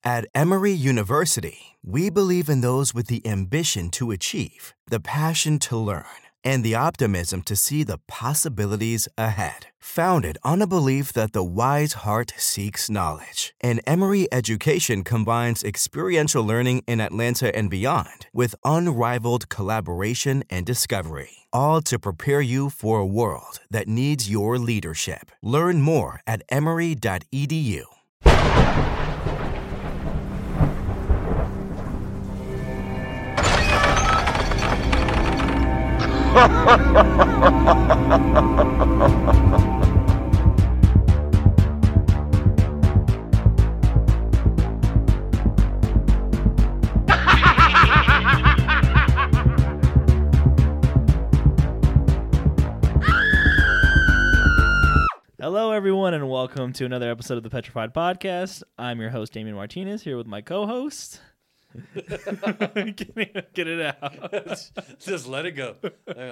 At Emory University, we believe in those with the ambition to achieve, the passion to learn, and the optimism to see the possibilities ahead. Founded on a belief that the wise heart seeks knowledge, and Emory education combines experiential learning in Atlanta and beyond with unrivaled collaboration and discovery, all to prepare you for a world that needs your leadership. Learn more at emory.edu. Hello, everyone, and welcome to another episode of the Petrified Podcast. I'm your host, Damian Martinez, here with my co-host. Get it out. Just let it go.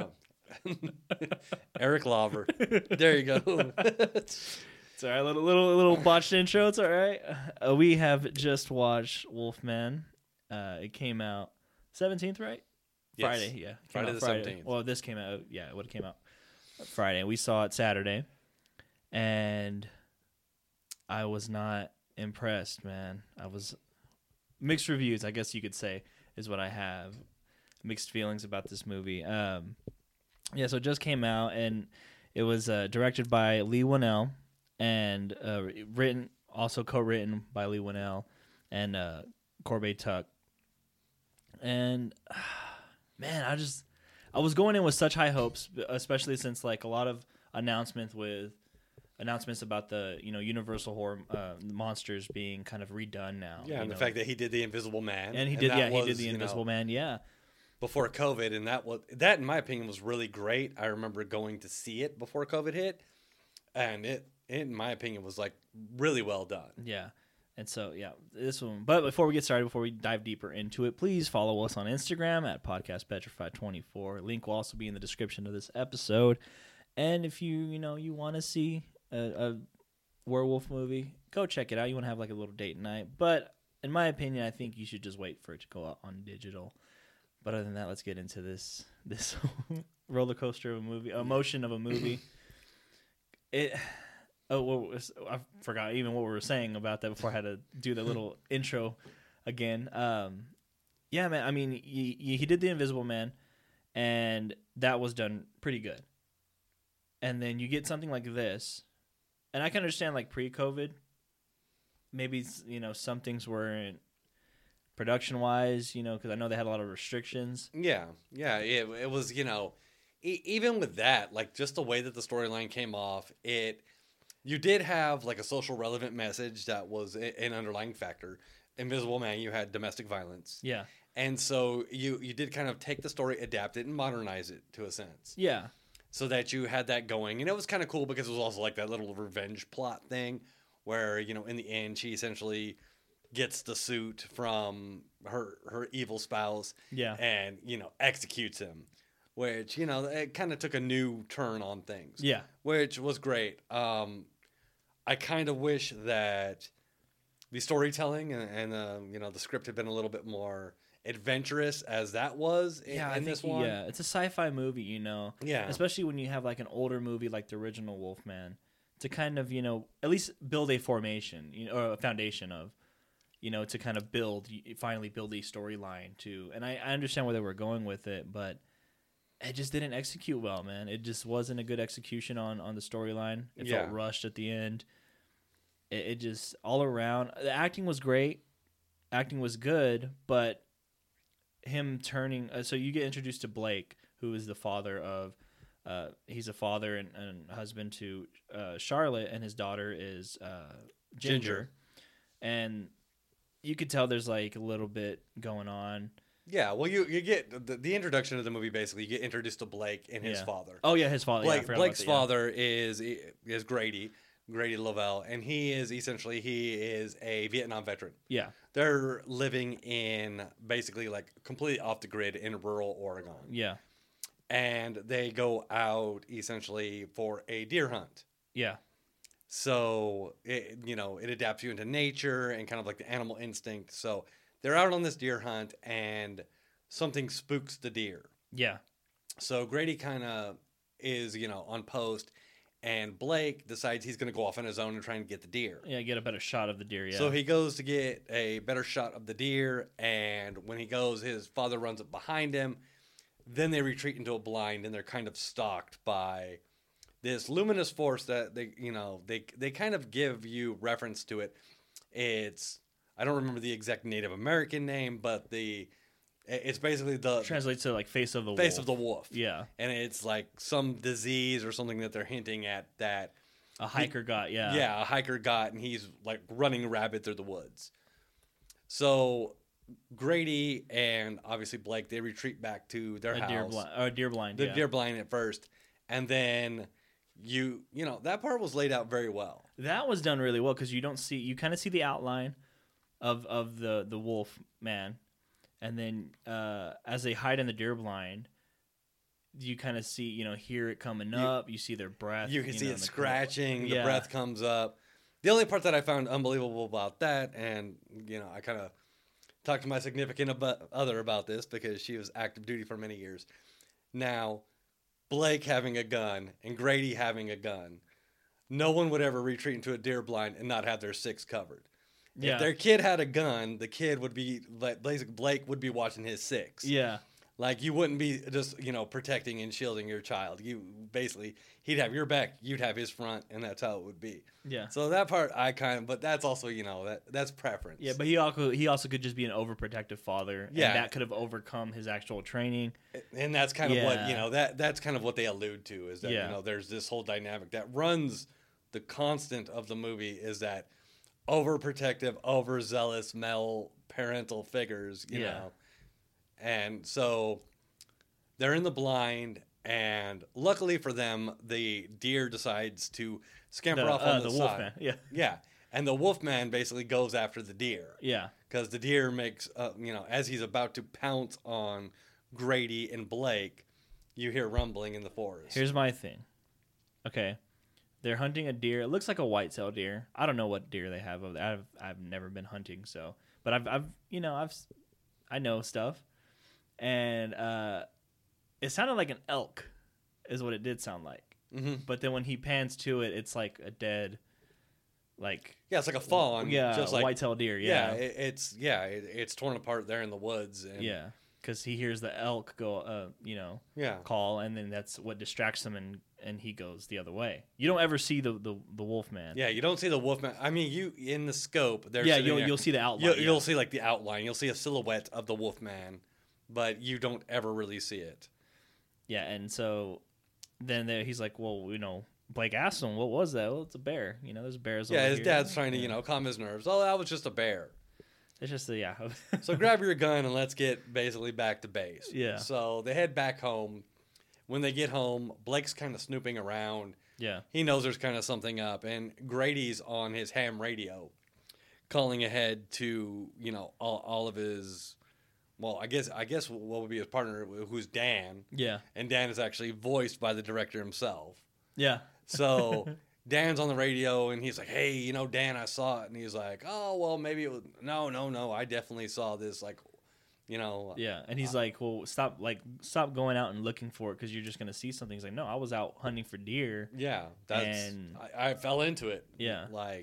Eric Lauber. There you go. It's all right. Little botched intro. It's all right. We have just watched Wolfman. It came out 17th, right? Yes. Friday, yeah. Friday the 17th. Well, this came out, yeah, it would have came out Friday. We saw it Saturday, and I was not impressed, man. I was mixed reviews, I guess you could say, is what I have. Mixed feelings about this movie. Yeah, so it just came out, and it was directed by Leigh Whannell, and co-written by Leigh Whannell and Corbett Tuck. And man, I was going in with such high hopes, especially since like a lot of announcements about the Universal horror monsters being kind of redone now. Yeah, and the fact that he did the Invisible Man, and he did the Invisible Man, yeah. Before COVID, and that in my opinion was really great. I remember going to see it before COVID hit, and it in my opinion was like really well done. Yeah. And so, yeah, this one. But before we get started, before we dive deeper into it, please follow us on Instagram at podcastpetrified24. Link will also be in the description of this episode. And if you want to see a werewolf movie, go check it out. You want to have like a little date night. But in my opinion, I think you should just wait for it to go out on digital. But other than that, let's get into this roller coaster of a movie, emotion of a movie. I forgot even what we were saying about that before I had to do the little intro again. Yeah, man. I mean, he did the Invisible Man, and that was done pretty good. And then you get something like this, and I can understand like pre-COVID, maybe some things weren't production-wise, because I know they had a lot of restrictions. Yeah. It was even with that, like just the way that the storyline came off, you did have like a social relevant message that was an underlying factor. Invisible Man, you had domestic violence. Yeah. And so you did kind of take the story, adapt it, and modernize it to a sense. Yeah. So that you had that going. And it was kind of cool because it was also like that little revenge plot thing where, in the end, she essentially gets the suit from her evil spouse. Yeah. And, executes him. Which, it kind of took a new turn on things. Yeah. Which was great. I kind of wish that the storytelling and the script had been a little bit more adventurous as that was in this one. Yeah, it's a sci-fi movie, Yeah. Especially when you have like an older movie like the original Wolfman to kind of, at least build a formation, or a foundation of, to kind of finally build a storyline to. And I understand where they were going with it, but it just didn't execute well, man. It just wasn't a good execution on the storyline. It felt rushed at the end. It just all around. The acting was great. Acting was good, but him turning. So you get introduced to Blake, who is the father of. He's a father and husband to Charlotte, and his daughter is Ginger. And you could tell there's like a little bit going on. Yeah, well, you get the introduction of the movie. Basically, you get introduced to Blake and his father. Oh yeah, his father. Blake's father is Grady Lavelle, and he is a Vietnam veteran. Yeah, they're living in basically like completely off the grid in rural Oregon. Yeah, and they go out essentially for a deer hunt. Yeah. So it adapts you into nature and kind of like the animal instinct. So they're out on this deer hunt and something spooks the deer. Yeah. So Grady kind of is, on post, and Blake decides he's going to go off on his own and try and get the deer. Yeah, get a better shot of the deer, yeah. So he goes to get a better shot of the deer, and when he goes, his father runs up behind him. Then they retreat into a blind, and they're kind of stalked by this luminous force that they kind of give you reference to it. I don't remember the exact Native American name, but it's basically the translates to like face of the wolf. Yeah. And it's like some disease or something that they're hinting at that a hiker got, yeah. Yeah, a hiker got, and he's like running rabid through the woods. So Grady and obviously Blake, they retreat back to their house. Deer blind. The deer blind at first. And then that part was laid out very well. That was done really well because you kind of see the outline of the wolf man. And then as they hide in the deer blind, you kind of see, hear it coming up. You see their breath. You can see it scratching. The breath comes up. The only part that I found unbelievable about that, and, I kind of talked to my significant other about this because she was active duty for many years. Now, Blake having a gun and Grady having a gun, no one would ever retreat into a deer blind and not have their six covered. Yeah. If their kid had a gun, the kid would be like Blake would be watching his six. Yeah. Like you wouldn't be just, protecting and shielding your child. You basically, he'd have your back, you'd have his front, and that's how it would be. Yeah. So that part but that's also, that's preference. Yeah, but he also could just be an overprotective father. Yeah. And that could have overcome his actual training. And that's kind of what, that's kind of what they allude to is that, there's this whole dynamic that runs the constant of the movie is that overprotective, overzealous male parental figures, you know. And so they're in the blind, and luckily for them, the deer decides to scamper off on the side. Wolfman. Yeah. Yeah. And the wolfman basically goes after the deer. Yeah. Because the deer makes, as he's about to pounce on Grady and Blake, you hear rumbling in the forest. Here's my thing. Okay. They're hunting a deer. It looks like a whitetail deer. I don't know what deer they have. I've never been hunting, so. But I know stuff. And it sounded like an elk is what it did sound like. Mm-hmm. But then when he pans to it, it's like a dead, like... Yeah, it's like a fawn. Yeah, just like whitetail deer, yeah. It's torn apart there in the woods. And yeah, because he hears the elk go, call, and then that's what distracts him, and he goes the other way. You don't ever see the wolf man. Yeah, you don't see the wolf man. I mean, you in the scope. You'll see the outline. You'll see like the outline. You'll see a silhouette of the wolf man. But you don't ever really see it. Yeah, and so then he's like, well, Blake asked him, what was that? Well, it's a bear. There's bears over here. Yeah, his dad's trying to, calm his nerves. Oh, that was just a bear. It's just So grab your gun and let's get basically back to base. Yeah. So they head back home. When they get home, Blake's kind of snooping around. Yeah. He knows there's kind of something up. And Grady's on his ham radio calling ahead to, all of his... Well, I guess what would be his partner, who's Dan. Yeah. And Dan is actually voiced by the director himself. Yeah. So Dan's on the radio, and he's like, hey, Dan, I saw it. And he's like, oh, well, maybe it was... No, I definitely saw this, Yeah, and he's like, well, stop going out and looking for it because you're just going to see something. He's like, no, I was out hunting for deer. Yeah, I fell into it. Yeah.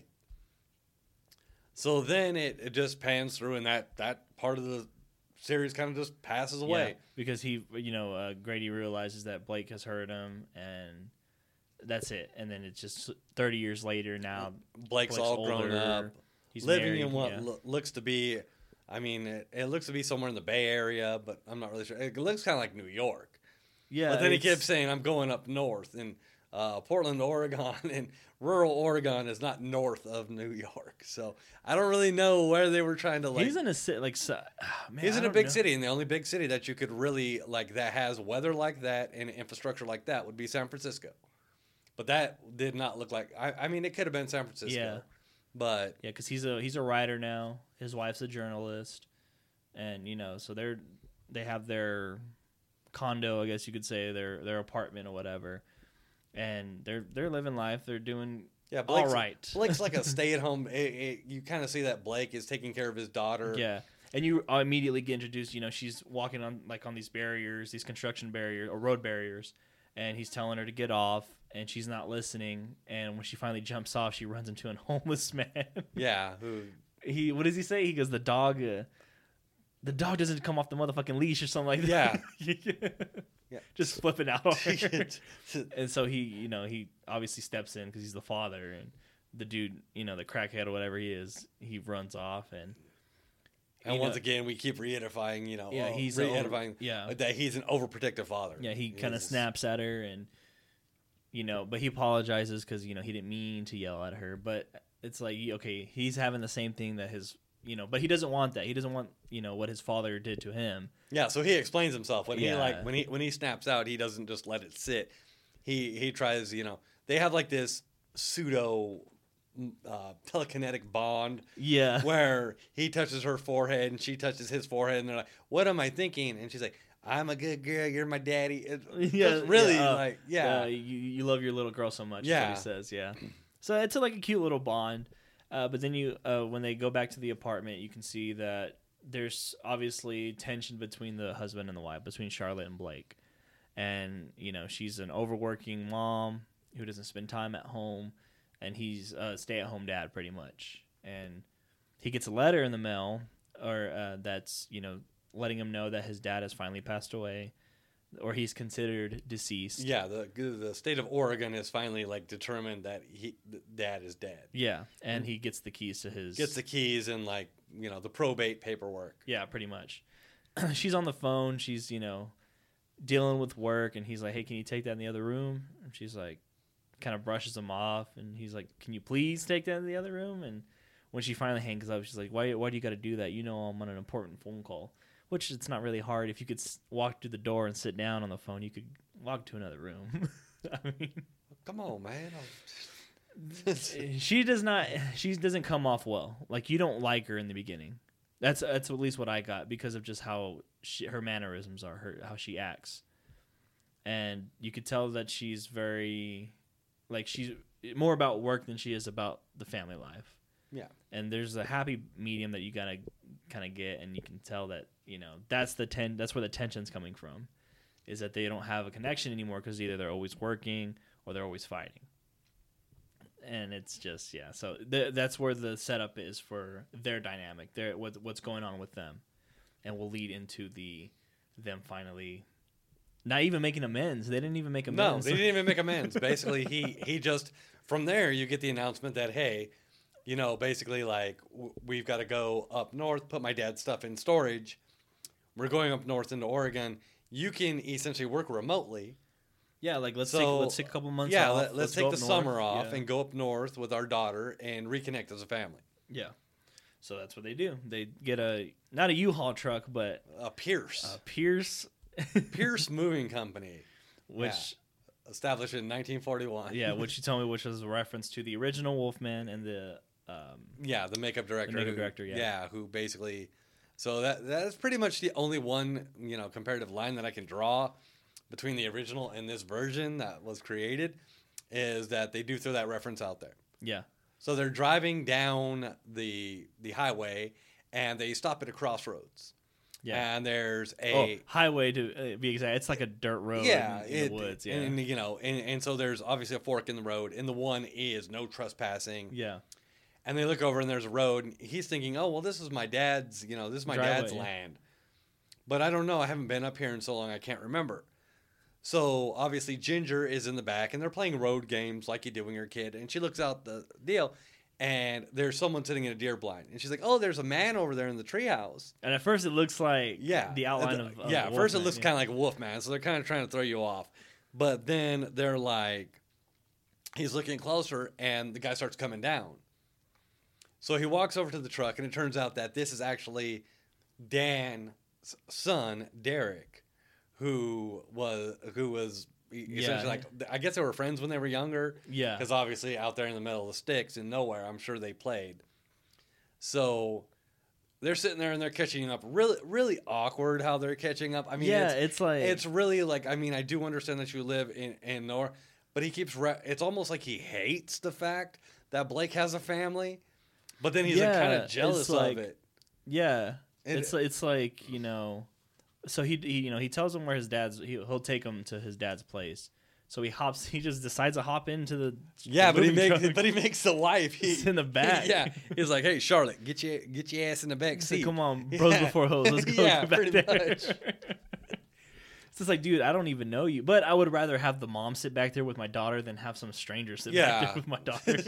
So then it just pans through, and that part of the series kind of just passes away. Yeah, because Grady realizes that Blake has heard him, and that's it. And then it's just 30 years later now. Blake's all older, grown up. He's living married, in what looks to be, it looks to be somewhere in the Bay Area, but I'm not really sure. It looks kind of like New York. Yeah. But then he kept saying, I'm going up north. And Portland, Oregon, and rural Oregon is not north of New York. So I don't really know where they were trying to He's in a city he's in a big city, and the only big city that you could really that has weather like that and infrastructure like that would be San Francisco. But that did not look like. It could have been San Francisco. Yeah. But yeah, because he's a writer now. His wife's a journalist, and so they have their condo, I guess you could say, their apartment or whatever. And they're living life. They're doing Yeah, all right. Blake's like a stay-at-home. You kind of see that Blake is taking care of his daughter. Yeah, and you immediately get introduced. You know, she's walking on these barriers, these construction barriers or road barriers, and he's telling her to get off, and she's not listening. And when she finally jumps off, she runs into a homeless man. Yeah. What does he say? He goes, the dog doesn't come off the motherfucking leash or something like that. Yeah. Just flipping out on her. And so he obviously steps in because he's the father, and the dude, the crackhead or whatever he is, he runs off. And once again, we keep reiterifying, he's that he's an overprotective father. Yeah, he kind of snaps at her, and but he apologizes because he didn't mean to yell at her. But it's like, okay, he's having the same thing that his but he doesn't want that. He doesn't want what his father did to him. Yeah, so he explains himself when he snaps out. He doesn't just let it sit. He tries. They have like this pseudo telekinetic bond. Yeah, where he touches her forehead and she touches his forehead, and they're like, "What am I thinking?" And she's like, "I'm a good girl. You're my daddy." You love your little girl so much. Yeah, is what he says. Yeah, so it's like a cute little bond. But then when they go back to the apartment, you can see that there's obviously tension between the husband and the wife, between Charlotte and Blake. And, she's an overworking mom who doesn't spend time at home, and he's a stay-at-home dad pretty much. And he gets a letter in the mail that's, letting him know that his dad has finally passed away, or he's considered deceased. Yeah, the state of Oregon has finally determined that dad is dead. Yeah, and he gets the keys to his... Gets the keys and the probate paperwork. Yeah, pretty much. She's on the phone. She's dealing with work, and he's like, "Hey, can you take that in the other room?" And she's like, kind of brushes him off, and he's like, "Can you please take that in the other room?" And when she finally hangs up, she's like, "Why do you got to do that? I'm on an important phone call." Which it's not really hard. If you could walk through the door and sit down on the phone, you could walk to another room. I mean, come on, man. She doesn't come off well. Like, you don't like her in the beginning. That's at least what I got, because of just how her mannerisms are, how she acts. And you could tell that she's very, she's more about work than she is about the family life. Yeah. And there's a happy medium that you gotta kind of get, and you can tell that that's where the tension's coming from, is that they don't have a connection anymore because either they're always working or they're always fighting. And it's just so that's where the setup is for their dynamic, what's going on with them, and will lead into them finally not even making amends. They didn't even make amends. No, they didn't even make amends. Basically, he just, from there you get the announcement that, hey, basically, we've got to go up north, put my dad's stuff in storage. We're going up north into Oregon. You can essentially work remotely. Yeah, let's take a couple months off. Yeah, let's take the summer off and go up north with our daughter and reconnect as a family. Yeah. So that's what they do. They get not a U-Haul truck, but a Pierce. Pierce Moving Company. Which... established in 1941. Yeah, which you told me, which was a reference to the original Wolfman and the makeup director. The makeup director, yeah. Yeah, who basically... So that's pretty much the only one, comparative line that I can draw between the original and this version that was created, is that they do throw that reference out there. Yeah. So they're driving down the highway, and they stop at a crossroads. Yeah. And there's a highway, to be exact. It's like a dirt road in the woods. Yeah. And so there's obviously a fork in the road, and the one is no trespassing. Yeah. And they look over, and there's a road, and he's thinking, "Oh, well, this is my dad's, this is my dad's land." But I don't know. I haven't been up here in so long, I can't remember. So obviously Ginger is in the back, and they're playing road games like you do when you're a kid. And she looks out the deal, and there's someone sitting in a deer blind. And she's like, "Oh, there's a man over there in the treehouse." And at first it looks like the outline of at first it looks kind of like Wolfman, so they're kind of trying to throw you off. But then they're like, he's looking closer, and the guy starts coming down. So he walks over to the truck, and it turns out that this is actually Dan's son, Derek, who was essentially I guess they were friends when they were younger. Yeah. Because obviously out there in the middle of the sticks in nowhere, I'm sure they played. So they're sitting there and they're catching up. Really, really awkward how they're catching up. I mean, it's like... It's really I mean, I do understand that you live in nowhere, but he keeps. It's almost like he hates the fact that Blake has a family, but then he's like kind of jealous of it. Yeah, it's like, you know. So he tells him where his dad's. He'll take him to his dad's place. So he just decides to hop into the but he makes the wife. He's in the back. Yeah, he's like, "Hey, Charlotte, get your ass in the back seat. Come on, bros before hoes. Let's go back pretty there." much. It's just like, dude, I don't even know you, but I would rather have the mom sit back there with my daughter than have some stranger sit back there with my daughter.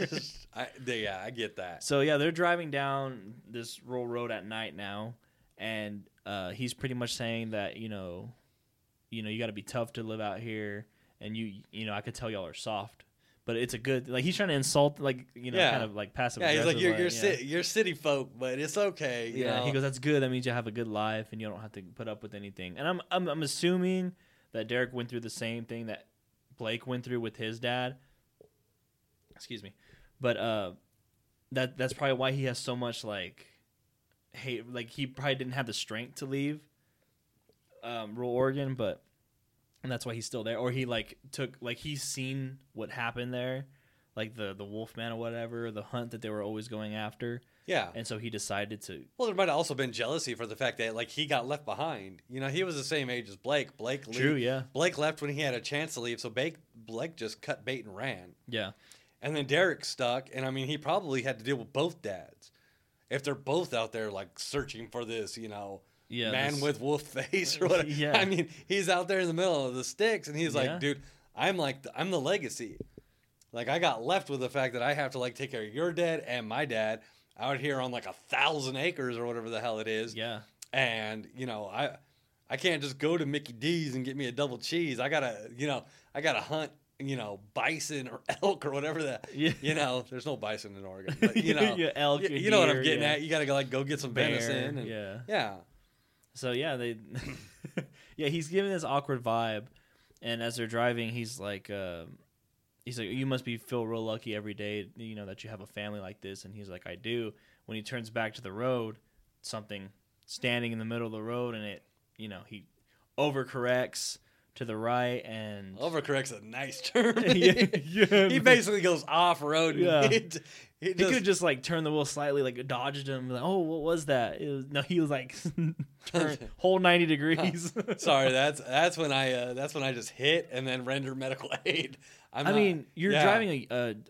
I get that. So yeah, they're driving down this rural road at night now, and he's pretty much saying that you got to be tough to live out here. And I could tell y'all are soft, but it's a good, like, he's trying to insult, like, kind of like passive. Yeah, he's like, you're city folk, but it's okay. You know? He goes, that's good. That means you have a good life and you don't have to put up with anything. And I'm assuming that Derek went through the same thing that Blake went through with his dad. Excuse me, but that's probably why he has so much like hate. Like, he probably didn't have the strength to leave rural Oregon, but. And that's why he's still there. Or he he's seen what happened there, like the Wolfman or whatever, the hunt that they were always going after. Yeah. And so he decided to. Well, there might have also been jealousy for the fact that, like, he got left behind. He was the same age as Blake. True, yeah. Blake left when he had a chance to leave, so Blake just cut bait and ran. Yeah. And then Derek stuck, and I mean, he probably had to deal with both dads. If they're both out there, like, searching for this, man with wolf face or whatever. Yeah. I mean, he's out there in the middle of the sticks, and he's like, dude, I'm the legacy. Like, I got left with the fact that I have to, like, take care of your dad and my dad out here on, like, 1,000 acres or whatever the hell it is. Yeah. And, I can't just go to Mickey D's and get me a double cheese. I gotta hunt, bison or elk or whatever that. Yeah. There's no bison in Oregon, but, elk. You know what I'm getting at. You gotta go get some venison. And, yeah. So yeah, he's giving this awkward vibe, and as they're driving, he's like, you must feel real lucky every day, that you have a family like this. And he's like, I do. When he turns back to the road, something standing in the middle of the road, and he overcorrects to the right, and overcorrect's a nice term. Yeah. He basically goes off road. Yeah. He could have just like turned the wheel slightly, like dodged him. Like, oh, what was that? He was like whole 90 degrees. Sorry, that's when I just hit and then render medical aid. You're driving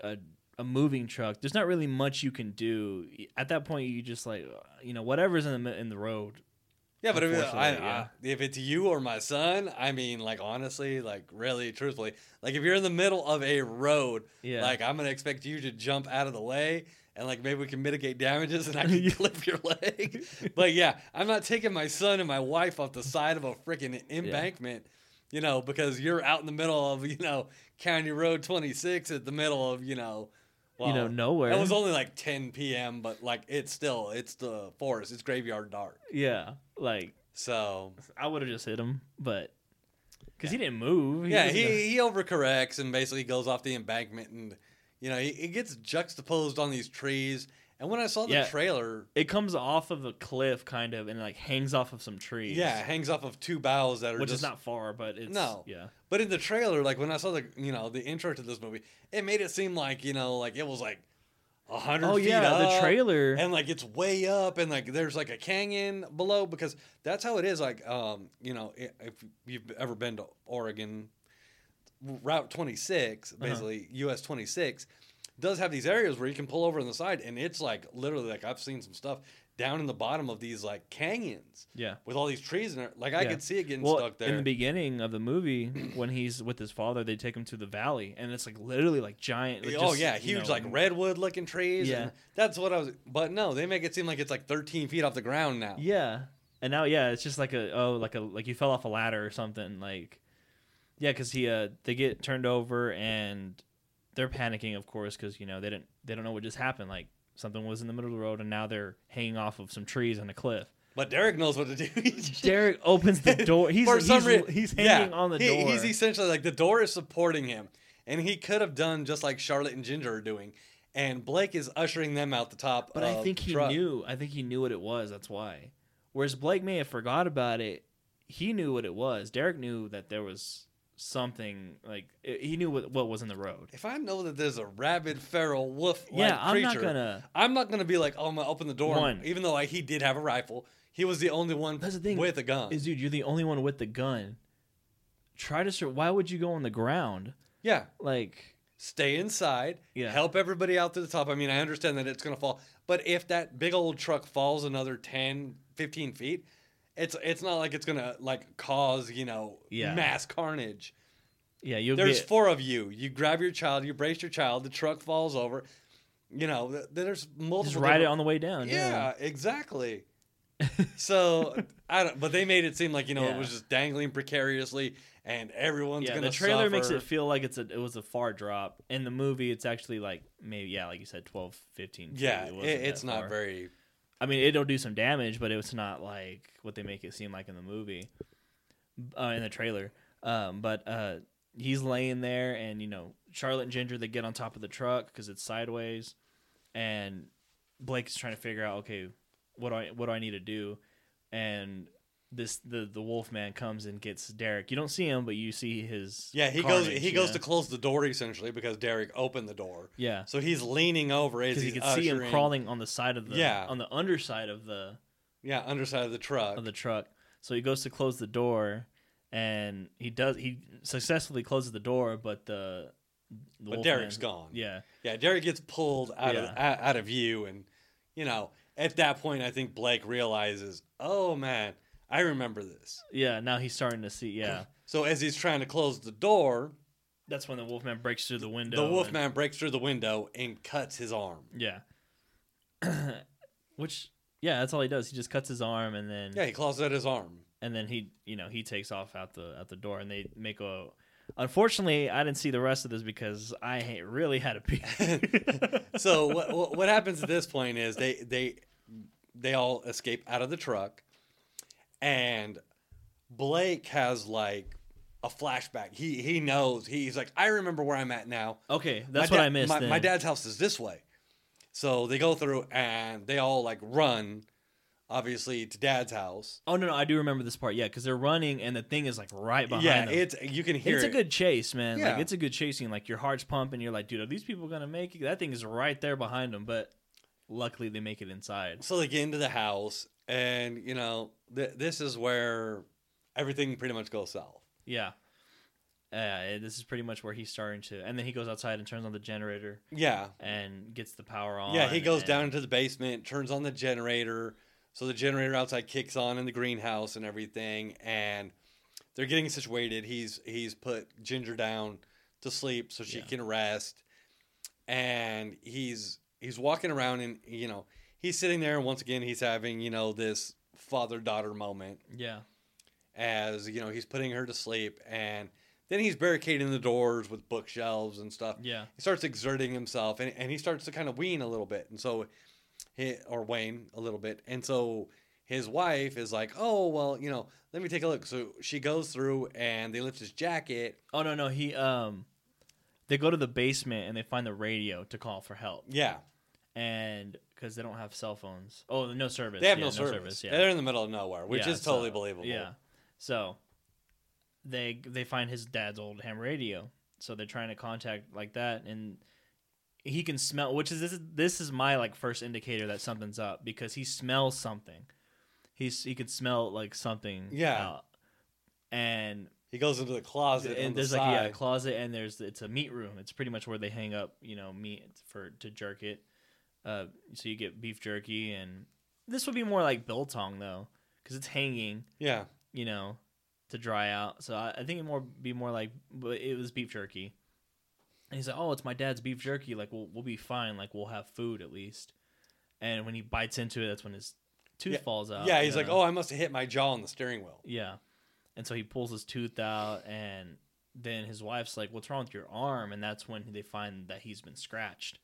a moving truck. There's not really much you can do at that point. You just like whatever's in the road. Yeah, but if it's you or my son, I mean, like, honestly, like, really, truthfully, like, if you're in the middle of a road, like, I'm going to expect you to jump out of the way, and, like, maybe we can mitigate damages and I can clip your leg. But, yeah, I'm not taking my son and my wife off the side of a freaking embankment, because you're out in the middle of, County Road 26 at the middle of, nowhere. It was only like 10 p.m., but like it's the forest. It's graveyard dark. Yeah, like so. I would have just hit him, but because he didn't move. He overcorrects and basically goes off the embankment, and he gets juxtaposed on these trees. And when I saw the trailer, it comes off of a cliff kind of, and like hangs off of some trees. Yeah, it hangs off of two boughs that are which is not far, but it's yeah. But in the trailer, like when I saw the intro to this movie, it made it seem like like it was like 100 feet up. The trailer, and like it's way up, and like there's like a canyon below, because that's how it is. Like if you've ever been to Oregon, Route 26, basically US 26. Does have these areas where you can pull over on the side, and it's like literally like I've seen some stuff down in the bottom of these like canyons. Yeah. With all these trees in there. Like I could see it getting stuck there. In the beginning of the movie, when he's with his father, they take him to the valley, and it's like literally like giant. Like, huge like redwood looking trees. Yeah. And that's what I was. But no, they make it seem like it's like 13 feet off the ground now. Yeah. And now it's just like like you fell off a ladder or something. Like, yeah, because they get turned over and. They're panicking, of course, because they don't know what just happened. Like something was in the middle of the road, and now they're hanging off of some trees on a cliff. But Derek knows what to do. Derek opens the door. He's hanging on the door. He's essentially like the door is supporting him, and he could have done just like Charlotte and Ginger are doing, and Blake is ushering them out the top. But I think he knew. I think he knew what it was. That's why. Whereas Blake may have forgot about it. He knew what it was. Derek knew that there was something like he knew what was in the road. If I know that there's a rabid feral wolf Yeah, creature, I'm not gonna be like, oh, I'm gonna open the door. Even though he did have a rifle, he was the only one That's the thing, with a gun. Is dude, you're the only one with the gun. Try to why would you go on the ground? Yeah, like stay inside. Yeah. Help everybody out to the top. I mean, I understand that it's gonna fall, but if that big old truck falls another 10, 15 feet, it's not like it's gonna like cause mass carnage. Yeah, there's 4 of you. You grab your child, you brace your child. The truck falls over. There's multiple. Just ride it on the way down. Yeah, exactly. So but they made it seem like it was just dangling precariously, and everyone's gonna. The trailer suffer. makes it feel like it was a far drop. In the movie, it's actually like maybe like you said, 12, 15 feet. Yeah, it's not far. very. I mean, it'll do some damage, but it's not like what they make it seem like in the movie, in the trailer. But he's laying there, and Charlotte and Ginger, they get on top of the truck because it's sideways, and Blake is trying to figure out, okay, what do I need to do, and the Wolfman comes and gets Derek. You don't see him, but you see his he goes to close the door essentially because Derek opened the door. Yeah, so he's leaning over as because you can see him crawling on the side of on the underside of the underside of the truck. So he goes to close the door, and he successfully closes the door, but but Derek's gone. Yeah, Derek gets pulled out of view, and at that point I think Blake realizes, oh man, I remember this. Yeah, now he's starting to see. Yeah. So as he's trying to close the door, that's when the Wolfman breaks through the window. The Wolfman breaks through the window and cuts his arm. Yeah. Which, that's all he does. He just cuts his arm, and then he claws at his arm, and then he takes off out the door, and they make a. Unfortunately, I didn't see the rest of this because I really had to pee. So what happens at this point is they all escape out of the truck. And Blake has like a flashback. He knows. He's like, I remember where I'm at now. Okay, that's what I missed. My dad's house is this way. So they go through and they all like run, obviously, to Dad's house. Oh no, I do remember this part. Yeah, because they're running and the thing is like right behind them. You can hear it. It's a good chase, man. Yeah. Like it's a good chasing. Like your heart's pumping. You're like, dude, are these people gonna make it? That thing is right there behind them. But luckily, they make it inside. So they get into the house. And, this is where everything pretty much goes south. Yeah. This is pretty much where he's starting to... And then he goes outside and turns on the generator. Yeah. And gets the power on. Yeah, he goes down into the basement, turns on the generator. So the generator outside kicks on in the greenhouse and everything. And they're getting situated. He's put Ginger down to sleep so she can rest. And he's walking around and, he's sitting there, and once again, he's having, this father-daughter moment. Yeah. As, he's putting her to sleep, and then he's barricading the doors with bookshelves and stuff. Yeah. He starts exerting himself, and he starts to kind of wean a little bit, and so, or wane a little bit, and so his wife is like, oh, well, let me take a look. So she goes through, and they lift his jacket. Oh, no, he, they go to the basement, and they find the radio to call for help. Yeah. And because they don't have cell phones. Oh, no service. They have no service. Yeah. They're in the middle of nowhere, which is totally believable. Yeah. So they find his dad's old ham radio. So they're trying to contact like that, and he can smell, which is this is my like first indicator that something's up because he smells something. He could smell like something. Yeah. And he goes into the closet, and there's like a closet, and it's a meat room. It's pretty much where they hang up, meat to jerk it. So you get beef jerky, and this would be more like biltong though, because it's hanging. Yeah. To dry out. So I think it'd be more like, but it was beef jerky. And he's like, oh, it's my dad's beef jerky. Like we'll be fine. Like we'll have food at least. And when he bites into it, that's when his tooth falls out. Yeah, he's like, oh, I must have hit my jaw on the steering wheel. Yeah. And so he pulls his tooth out, and then his wife's like, what's wrong with your arm? And that's when they find that he's been scratched.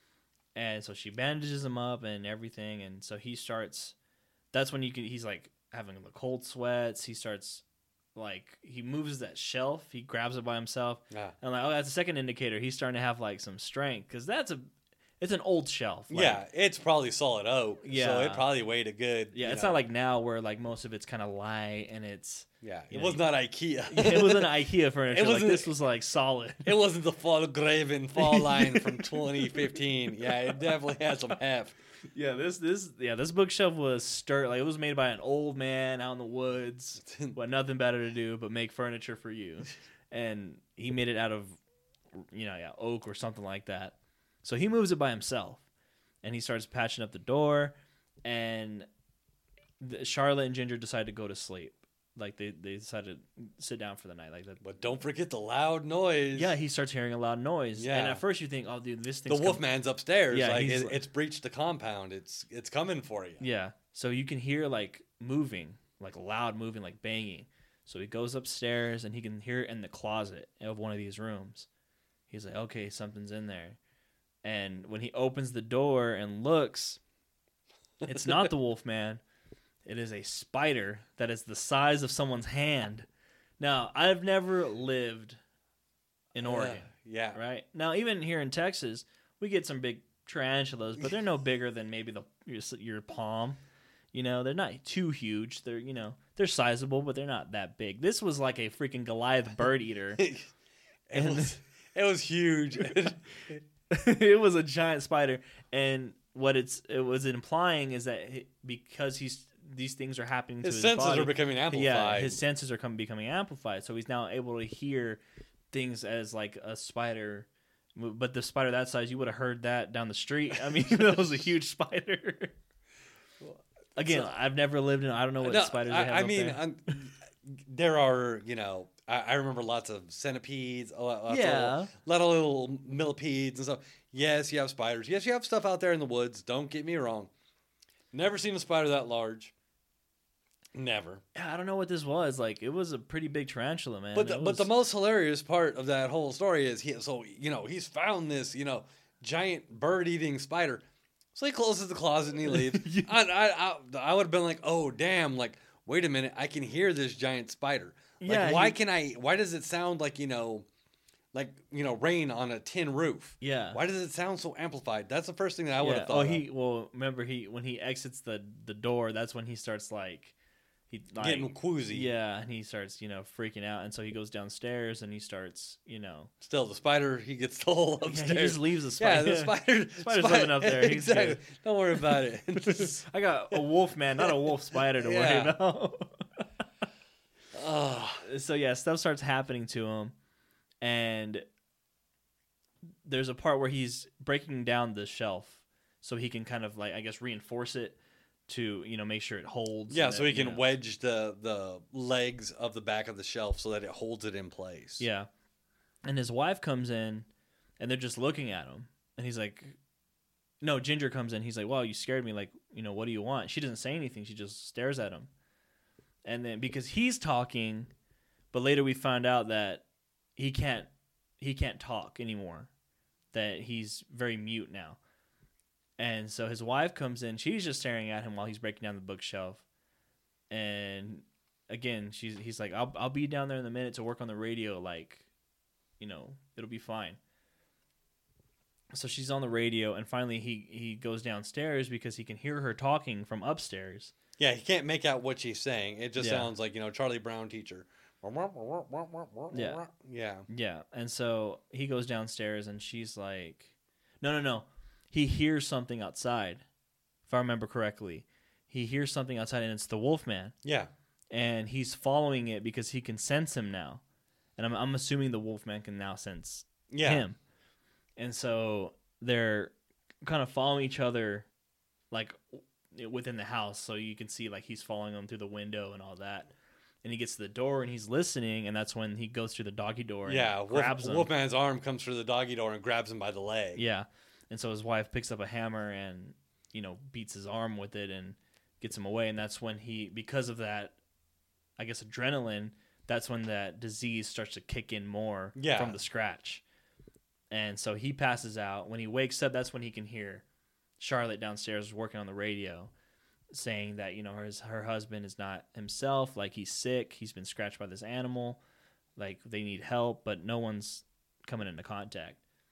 And so she bandages him up and everything, and so he starts. That's when he's like having the cold sweats. He starts like he moves that shelf. He grabs it by himself. Yeah. And like, oh, that's a second indicator. He's starting to have like some strength because that's it's an old shelf. Like, yeah, it's probably solid oak. So Yeah. it probably weighed a good. Yeah, you it's know, not like now where like most of it's kind of light and it's. Yeah, you it know, was not IKEA. It wasn't IKEA furniture. It Like wasn't- this was like solid. It wasn't the Graven fall line from 2015. Yeah, it definitely had some heft. Yeah, this bookshelf was sturdy. Like it was made by an old man out in the woods, with nothing better to do but make furniture for you, and he made it out of, oak or something like that. So he moves it by himself, and he starts patching up the door, and Charlotte and Ginger decide to go to sleep. Like they decided to sit down for the night. Like that. But don't forget the loud noise. Yeah, he starts hearing a loud noise. Yeah. And at first you think, oh, dude, this The thing's Wolfman's upstairs. Yeah, like he's it's breached the compound. It's coming for you. Yeah. So you can hear like moving, like loud moving, like banging. So he goes upstairs and he can hear it in the closet of one of these rooms. He's like, okay, something's in there. And when he opens the door and looks, it's not the Wolfman. It is a spider that is the size of someone's hand. Now, I've never lived in Oregon, Yeah. right? Now, even here in Texas, we get some big tarantulas, but they're no bigger than maybe your palm. They're not too huge. They're, they're sizable, but they're not that big. This was like a freaking Goliath bird eater. It was huge. It was a giant spider, and what it was implying is that because these things are happening to His his senses body, are becoming amplified. Yeah, his senses are becoming amplified, so he's now able to hear things as like a spider. But the spider that size, you would have heard that down the street. I mean, that was a huge spider. Again, I've never lived in. I don't know what spiders they have I up mean, there. there are, I remember lots of centipedes, lots Yeah. of little millipedes and stuff. Yes, you have spiders. Yes, you have stuff out there in the woods. Don't get me wrong. Never seen a spider that large. Never. Yeah, I don't know what this was. Like, it was a pretty big tarantula, man. But the most hilarious part of that whole story is he's found this, giant bird-eating spider. So he closes the closet and he leaves. I would have been like, oh, damn, like, wait a minute, I can hear this giant spider. Like, Yeah, why does it sound like, rain on a tin roof? Yeah. Why does it sound so amplified? That's the first thing that I would have thought. Remember when he exits the door, that's when he starts Getting quoozy. Yeah, and he starts, freaking out, and so he goes downstairs and he starts, Still, the spider, he gets the hole yeah, upstairs. he just leaves the spider. Yeah, the spider's living up there. He's exactly. good. Don't worry about it. I got a wolf man, not a wolf spider to worry Yeah. about. Oh, So yeah, stuff starts happening to him, and there's a part where he's breaking down the shelf so he can kind of reinforce it to make sure it holds. yeah, and so that, he can wedge the legs of the back of the shelf so that it holds it in place. Yeah, and his wife comes in, and they're just looking at him, and he's like, "No." Ginger comes in. He's like, "Wow, you scared me. Like, what do you want?" She doesn't say anything. She just stares at him, and then because he's talking, but later we find out that he can't talk anymore, that he's very mute now. And so his wife comes in. She's just staring at him while he's breaking down the bookshelf. And again, he's like, I'll be down there in a minute to work on the radio. Like, it'll be fine. So she's on the radio, and finally he goes downstairs because he can hear her talking from upstairs. Yeah, he can't make out what she's saying. It just Yeah. sounds like, Charlie Brown teacher. Yeah. Yeah. Yeah. And so he goes downstairs, and she's like, no. He hears something outside, if I remember correctly. He hears something outside, and it's the Wolfman. Yeah. And he's following it because he can sense him now. And I'm assuming the Wolfman can now sense him. And so they're kind of following each other, like, within the house. So you can see, like, he's following them through the window and all that. And he gets to the door, and he's listening, and that's when he goes through the doggy door and grabs him. Wolfman's arm comes through the doggy door and grabs him by the leg. Yeah. And so his wife picks up a hammer and, beats his arm with it and gets him away. And that's when because of that, I guess, adrenaline, that's when that disease starts to kick in more from the scratch. And so he passes out. When he wakes up, that's when he can hear Charlotte downstairs working on the radio saying that, her husband is not himself. Like, he's sick. He's been scratched by this animal. Like, they need help, but no one's coming into contact.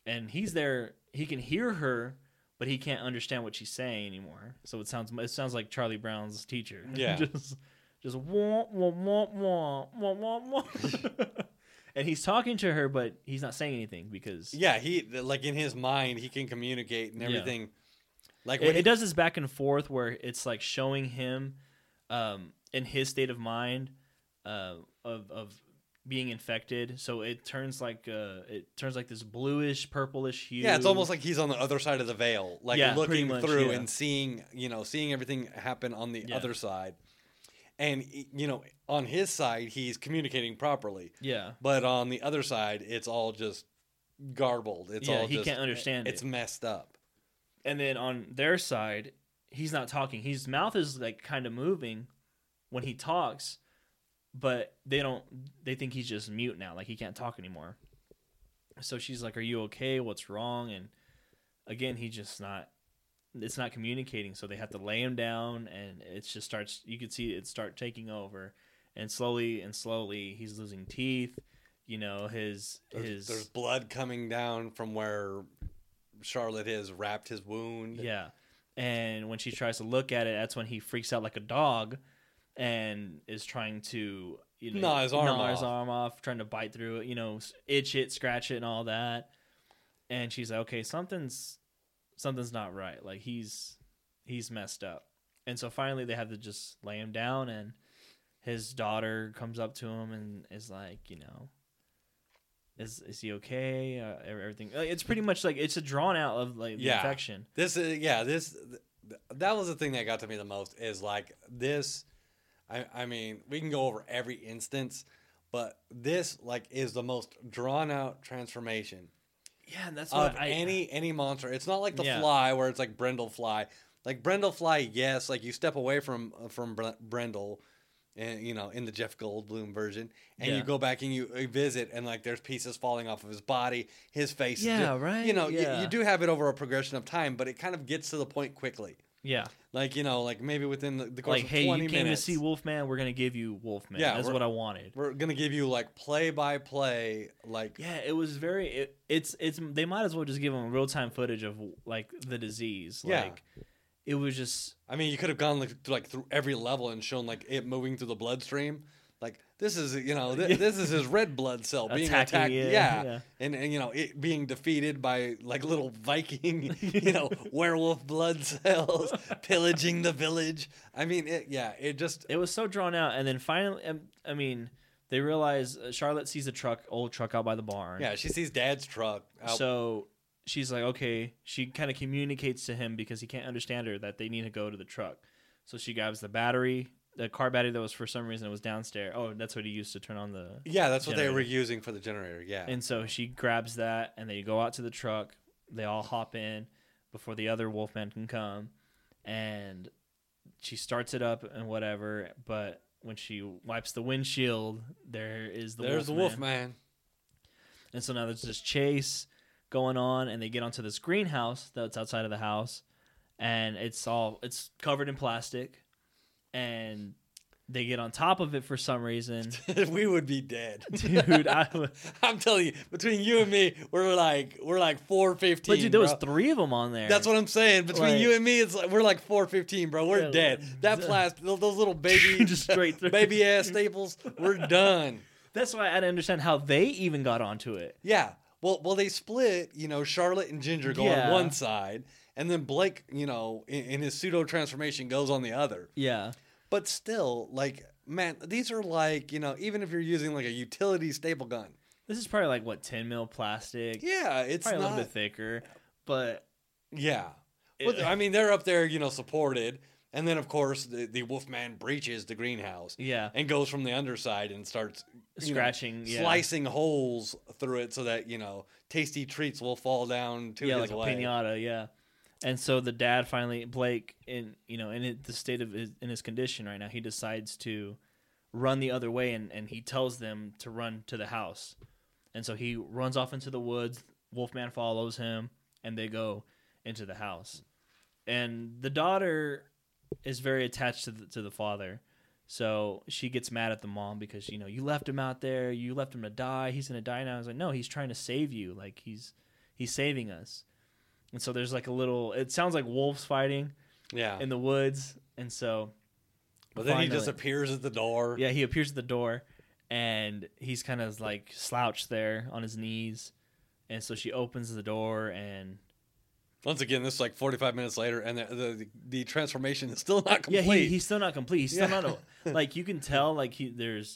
and he's there. He can hear her, but he can't understand what she's saying anymore. So it sounds like Charlie Brown's teacher. Yeah. just wah, wah, wah, wah, wah, wah, wah. And he's talking to her, but he's not saying anything because Yeah, he like in his mind he can communicate and everything. Like it does this back and forth where it's like showing him in his state of mind of being infected. So it turns like this bluish, purplish hue. Yeah, it's almost like he's on the other side of the veil, like Yeah, looking pretty much, through yeah. and seeing everything happen on the Yeah. other side. And on his side, he's communicating properly. Yeah. But on the other side, it's all just garbled. It's all he just, can't understand it's it. messed up. And then on their side, he's not talking. His mouth is like kind of moving when he talks, but they think he's just mute now, like he can't talk anymore. So she's like, "Are you okay? What's wrong?" And again, it's not communicating, so they have to lay him down, and it just starts. You could see it start taking over, and slowly he's losing teeth. There's blood coming down from where Charlotte has wrapped his wound. Yeah, and when she tries to look at it, that's when he freaks out like a dog, and is trying to Gnaw his arm off, trying to bite through it, itch it, scratch it, and all that. And she's like, "Okay, something's not right. Like he's messed up." And so finally they have to just lay him down, and his daughter comes up to him and is like, is he okay? Everything. It's pretty much like it's a drawn out of like the infection. That was the thing that got to me the most is like this. I mean, we can go over every instance, but this like is the most drawn out transformation. Yeah, and that's of what any monster. It's not like the Yeah. Fly where it's like Brendel Fly. Like Brendel Fly, yes, like you step away from Brendel, and in the Jeff Goldblum version, and Yeah. you go back and you visit, and like there's pieces falling off of his body, his face. Yeah, right? Yeah. You do have it over a progression of time, but it kind of gets to the point quickly. Yeah. Like like maybe within the course Like, of hey, 20 you came minutes. to see Wolfman, we're gonna give you Wolfman. Yeah, That's what I wanted. We're gonna give you like play by play, like Yeah, it was very. It's they might as well just give him real time footage of like the disease. Yeah. Like it was just. I mean, you could have gone like through every level and shown like it moving through the bloodstream. Like this is this is his red blood cell being Attacking attacked. it, Yeah. yeah. And it being defeated by like little Viking werewolf blood cells pillaging the village. I mean, it just It was so drawn out, and then finally, I mean, they realize Charlotte sees a old truck out by the barn. she sees Dad's truck. Out. So she's like, okay. She kind of communicates to him because he can't understand her that they need to go to the truck. So she grabs the car battery that was for some reason it was downstairs. Oh, that's what he used to turn on the. Yeah, that's what they generator. were using for the generator. Yeah. And so she grabs that, and they go out to the truck. They all hop in before the other Wolfman can come, and she starts it up and whatever. But when she wipes the windshield, there's the Wolfman. And so now there's this chase going on, and they get onto this greenhouse that's outside of the house, and it's covered in plastic, and they get on top of it for some reason. We would be dead, Dude, I'm telling you, between you and me, we're like 415. but dude, there was bro. 3 of them on there. That's what I'm saying. Between Like- you and me, it's like we're like 415, bro. We're Yeah, dead. That plastic, those little baby, Just straight through. baby ass staples, we're done. That's why I didn't understand how they even got onto it. Yeah. Well, they split. Charlotte and Ginger go Yeah. on one side, and then Blake, in his pseudo transformation, goes on the other. Yeah. But still, like, man, these are like, even if you're using like a utility staple gun. This is probably like, what, 10 mil plastic? Yeah, it's Probably not. a little bit thicker. But Yeah. Well, I mean, they're up there, supported. And then, of course, the Wolfman breaches the greenhouse. yeah, And goes from the underside and starts scratching, slicing holes through it so that, tasty treats will fall down to his like way. a pinata, yeah. And so the dad finally, Blake, in the state of in his condition right now, he decides to run the other way, and he tells them to run to the house. And so he runs off into the woods. Wolfman follows him, and they go into the house. And the daughter is very attached to the father. So she gets mad at the mom because, you left him out there. You left him to die. He's going to die now. I was like, no, he's trying to save you. Like, he's he's saving us. And so there's like a little, it sounds like wolves fighting in the woods. And so, but then he just appears at the door. Yeah, he appears at the door, and he's kind of like slouched there on his knees. And so she opens the door, and once again, this is like 45 minutes later, and the transformation is still not complete. Yeah, he's still not complete. He's still not like, you can tell like there's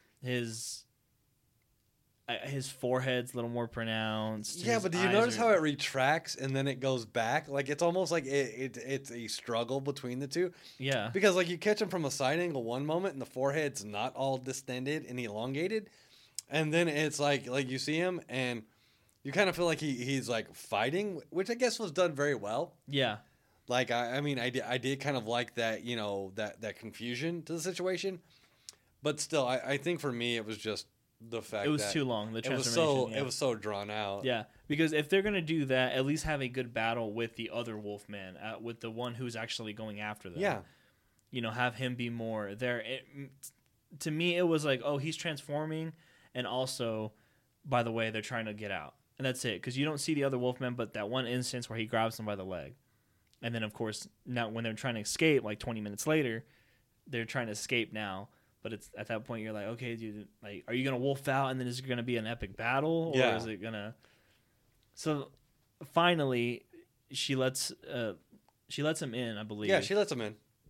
his forehead's a little more pronounced. Yeah, but do you notice how it retracts and then it goes back? Like, it's almost like it's a struggle between the two. Yeah. Because, like, you catch him from a side angle one moment and the forehead's not all distended and elongated. And then it's like you see him and you kind of feel like he's, like, fighting, which I guess was done very well. Yeah. Like, I mean, I did kind of like that, you know, that confusion to the situation. But still, I think for me it was just the fact that it was too long. The transformation, it was so drawn out. Yeah, because if they're gonna do that, at least have a good battle with the other Wolfman, with the one who's actually going after them. Yeah, you know, have him be more there. To me, it was like, oh, he's transforming, and also, by the way, they're trying to get out, and that's it. Because you don't see the other Wolfman, but that one instance where he grabs them by the leg, and then of course now when they're trying to escape, like 20 minutes later, they're trying to escape now. But it's at that point you're like, okay, dude, like, are you gonna wolf out and then is it gonna be an epic battle, or is it gonna? So finally, she lets him in, I believe. Yeah, she lets him in,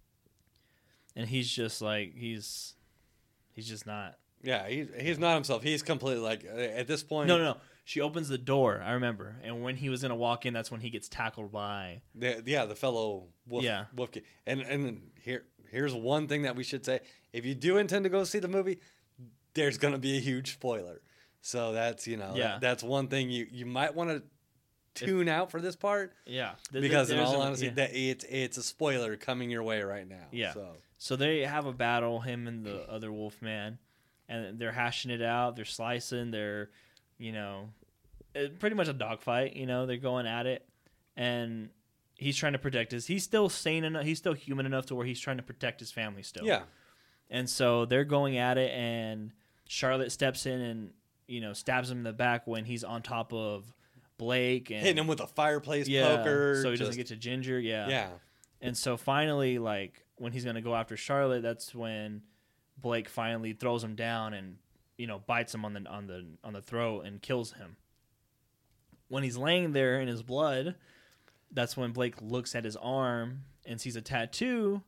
and he's just like he's just not. Yeah, he's not himself. He's completely like at this point. No. She opens the door. I remember, and when he was gonna walk in, that's when he gets tackled by the fellow wolf. Yeah. Wolf kid. And here's one thing that we should say. If you do intend to go see the movie, there's going to be a huge spoiler. So that's, that's one thing you might want to tune out for this part. Yeah. Because in all honesty, that it's a spoiler coming your way right now. Yeah. So they have a battle, him and the other Wolfman, and they're hashing it out. They're slicing. They're, pretty much a dogfight. They're going at it. And he's trying to protect he's still sane enough. He's still human enough to where he's trying to protect his family still. Yeah. And so they're going at it, and Charlotte steps in and, stabs him in the back when he's on top of Blake. And hitting him with a fireplace poker. So he doesn't get to Ginger. Yeah. Yeah. And so finally, like, when he's going to go after Charlotte, that's when Blake finally throws him down and, bites him on the throat and kills him. When he's laying there in his blood, that's when Blake looks at his arm and sees a tattoo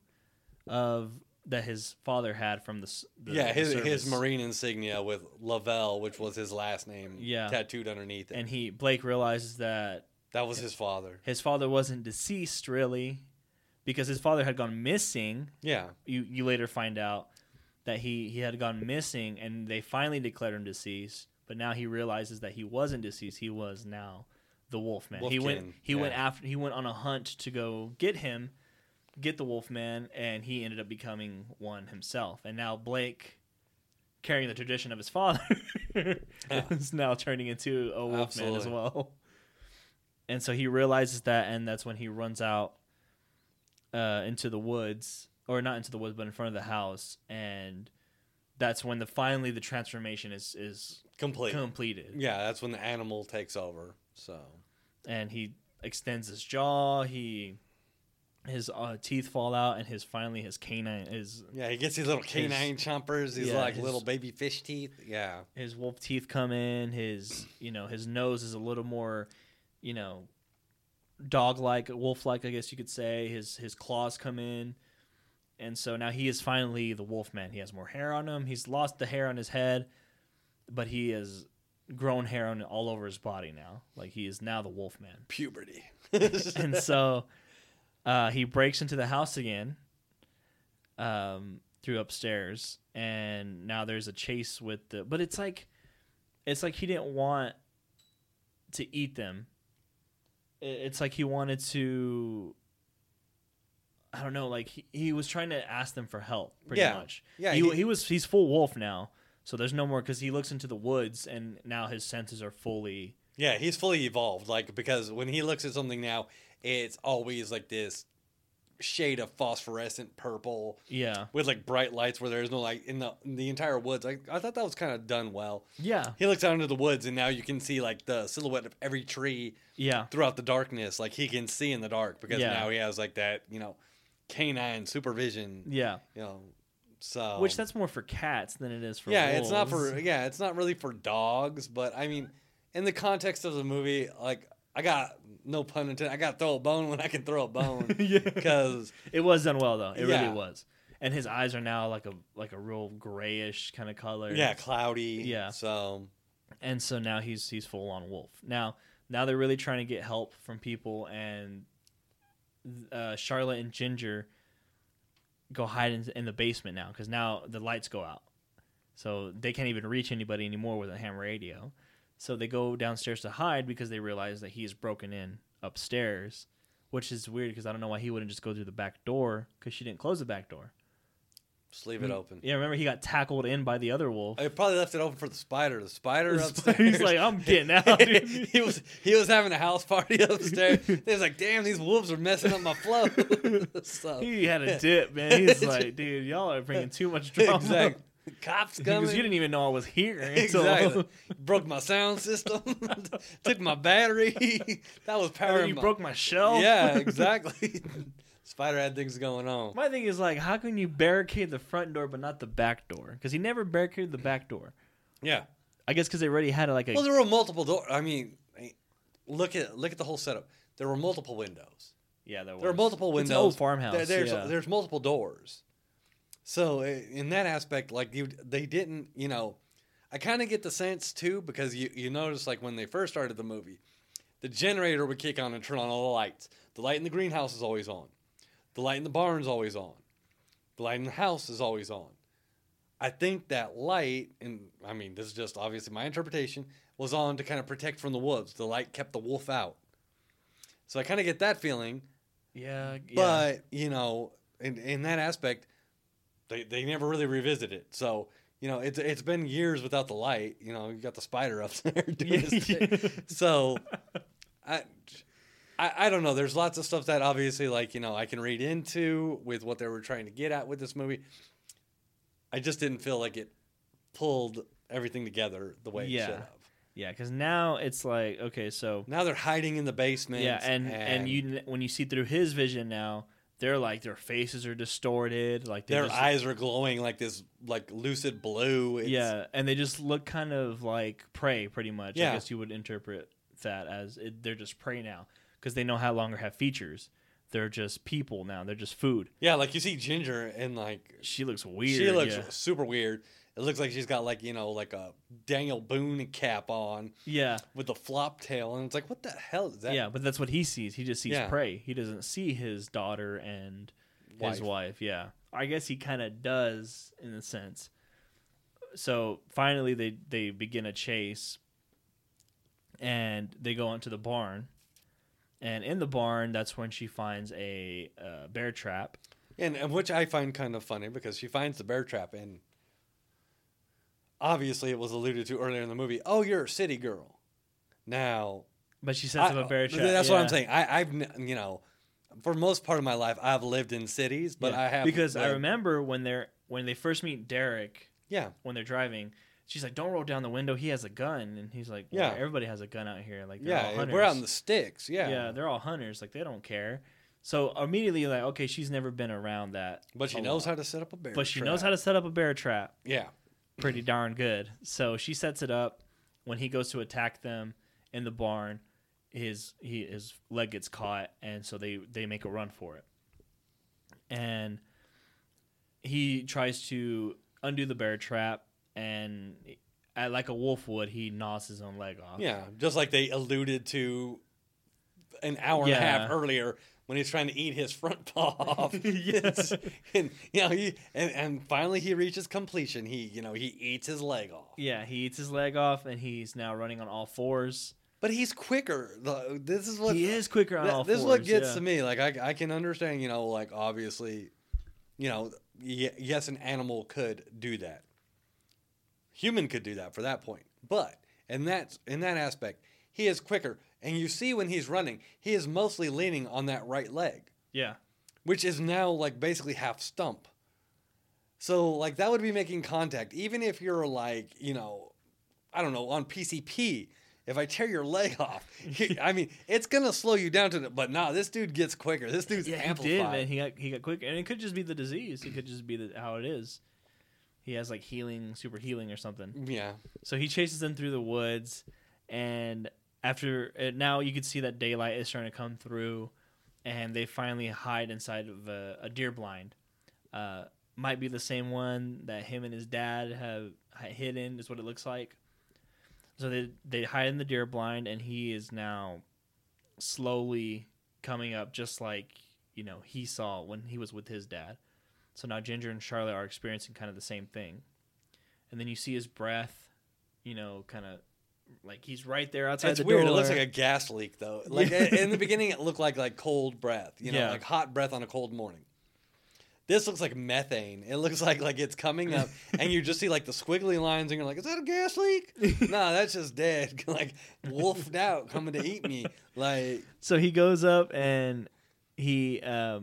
that his father had from his Marine insignia with Lavelle, which was his last name, tattooed underneath it. And Blake realizes that was his father. His father wasn't deceased, really, because his father had gone missing. Yeah. You later find out that he had gone missing, and they finally declared him deceased. But now he realizes that he wasn't deceased. He was now the Wolfman. He went on a hunt to go get the Wolfman, and he ended up becoming one himself. And now Blake, carrying the tradition of his father, is now turning into a Wolfman as well. And so he realizes that, and that's when he runs out into the woods, or not into the woods, but in front of the house. And that's when finally the transformation is completed. Yeah, that's when the animal takes over. So, and he extends his jaw. His teeth fall out, and his canine is... Yeah, he gets these little canine chompers. These little baby fish teeth. Yeah. His wolf teeth come in. His nose is a little more, dog-like, wolf-like, I guess you could say. His claws come in. And so now he is finally the Wolfman. He has more hair on him. He's lost the hair on his head, but he has grown hair on all over his body now. Like, he is now the Wolfman. Puberty. And so... he breaks into the house again through upstairs, and now there's a chase with but it's like he didn't want to eat them. It's like he wanted to, I don't know, like he was trying to ask them for help pretty much. Yeah, he's full wolf now, so there's no more, because he looks into the woods and now his senses are fully... Yeah, he's fully evolved, like, because when he looks at something now, it's always like this shade of phosphorescent purple. Yeah. With like bright lights where there's no light in the entire woods. I thought that was kind of done well. Yeah. He looks out into the woods and now you can see like the silhouette of every tree. Yeah. Throughout the darkness, like he can see in the dark because Yeah. now he has like that, canine supervision. Yeah. So Which that's more for cats than it is for it's not wolves. it's not really for dogs, but I mean, in the context of the movie, like I got no pun intended, I got to throw a bone when I can throw a bone. Yeah. Because it was done well though. It really Yeah. was. And his eyes are now like a real grayish kind of color. yeah, cloudy. Yeah. So And so now he's full on wolf. Now they're really trying to get help from people, and Charlotte and Ginger go hide in the basement now because now the lights go out, so they can't even reach anybody anymore with a ham radio. So they go downstairs to hide because they realize that he's broken in upstairs, which is weird because I don't know why he wouldn't just go through the back door because she didn't close the back door. just leave it open. Yeah, remember he got tackled in by the other wolf. I probably left it open for the spider. The spider upstairs. He's like, I'm getting out. Dude. he was having a house party upstairs. He was like, damn, these wolves are messing up my flow. So He had a dip, man. He's like, dude, y'all are bringing too much drama. exactly. Cops coming. Because you didn't even know I was here. Until... Exactly. Broke my sound system. Took my battery. That was power. You broke my shelf. Yeah, exactly. Spider had things going on. My thing is like, how can you barricade the front door but not the back door? Because he never barricaded the back door. Yeah. I guess because they already had like a. Well, there were multiple doors. I mean, look at the whole setup. There were multiple windows. Yeah, there were multiple windows. It's an old farmhouse. There's multiple doors. So in that aspect, like they didn't, I kind of get the sense too because you notice like when they first started the movie, the generator would kick on and turn on all the lights. The light in the greenhouse is always on. The light in the barn is always on. The light in the house is always on. I think that light, and I mean this is just obviously my interpretation, was on to kind of protect from the wolves. The light kept the wolf out. So I kind of get that feeling. Yeah. But, in that aspect, they never really revisit it. So, it's been years without the light. You got the spider up there doing his thing. So, I don't know. There's lots of stuff that obviously, like, I can read into with what they were trying to get at with this movie. I just didn't feel like it pulled everything together the way it should have. Yeah, because now it's like, okay, so now they're hiding in the basement. Yeah, and you when you see through his vision now, they're like their faces are distorted, like their eyes are glowing like this, like lucid blue. Yeah, and they just look kind of like prey, pretty much. Yeah. I guess you would interpret that as they're just prey now because they no longer have features. They're just people now. They're just food. Yeah, like you see Ginger and like she looks weird. She looks super weird. It looks like she's got like like a Daniel Boone cap on. Yeah, with a flop tail, and it's like, what the hell is that? Yeah, but that's what he sees. He just sees prey. He doesn't see his daughter and his wife. Yeah, I guess he kind of does in a sense. So finally, they begin a chase, and they go into the barn. And in the barn, that's when she finds a bear trap. And which I find kind of funny because she finds the bear trap, and obviously it was alluded to earlier in the movie. Oh, you're a city girl. Now. But she sets up a bear trap. That's what I'm saying. I've for most part of my life, I've lived in cities, but I have. Because I remember when they first meet Derek. Yeah. When they're driving. She's like, don't roll down the window. He has a gun. And he's like, well, everybody has a gun out here. Like, they're all hunters. We're out in the sticks. Yeah. Yeah, they're all hunters. Like, they don't care. So immediately, like, okay, she's never been around that. But she knows how to set up a bear trap. But she knows how to set up a bear trap. Yeah. Pretty darn good. So she sets it up. When he goes to attack them in the barn, his leg gets caught. And so they make a run for it. And he tries to undo the bear trap. And like a wolf would, he gnaws his own leg off. Yeah, just like they alluded to an hour and a half earlier when he's trying to eat his front paw off. Yes. And finally he reaches completion. He eats his leg off. Yeah, he eats his leg off, and he's now running on all fours. But he's quicker. This is what he is quicker on all fours. This is what gets to me. Like I can understand. Like obviously, yes, an animal could do that. Human could do that for that point. But in that aspect, he is quicker. And you see when he's running, he is mostly leaning on that right leg. Yeah. which is now like basically half stump. So like that would be making contact, even if you're like, you know, I don't know, on PCP. If I tear your leg off, I mean, it's gonna slow you down to. But nah, this dude gets quicker. This dude's amplified. He did, man. He got quicker, and it could just be the disease. It could just be how it is. He has like super healing or something. Yeah. So he chases them through the woods, and after now you can see that daylight is starting to come through, and they finally hide inside of a deer blind. Might be the same one that him and his dad have hidden, is what it looks like. So they hide in the deer blind, and he is now slowly coming up, just like, you know, he saw when he was with his dad. So now Ginger and Charlotte are experiencing kind of the same thing. And then you see his breath, you know, kind of like he's right there outside the door. It's weird. It looks like a gas leak, though. Like in the beginning, it looked like cold breath, you know, like hot breath on a cold morning. This looks like methane. It looks like it's coming up, and you just see like the squiggly lines, and you're like, "Is that a gas leak?" No, that's just dead, like wolfed out, coming to eat me. Like, so he goes up and he, I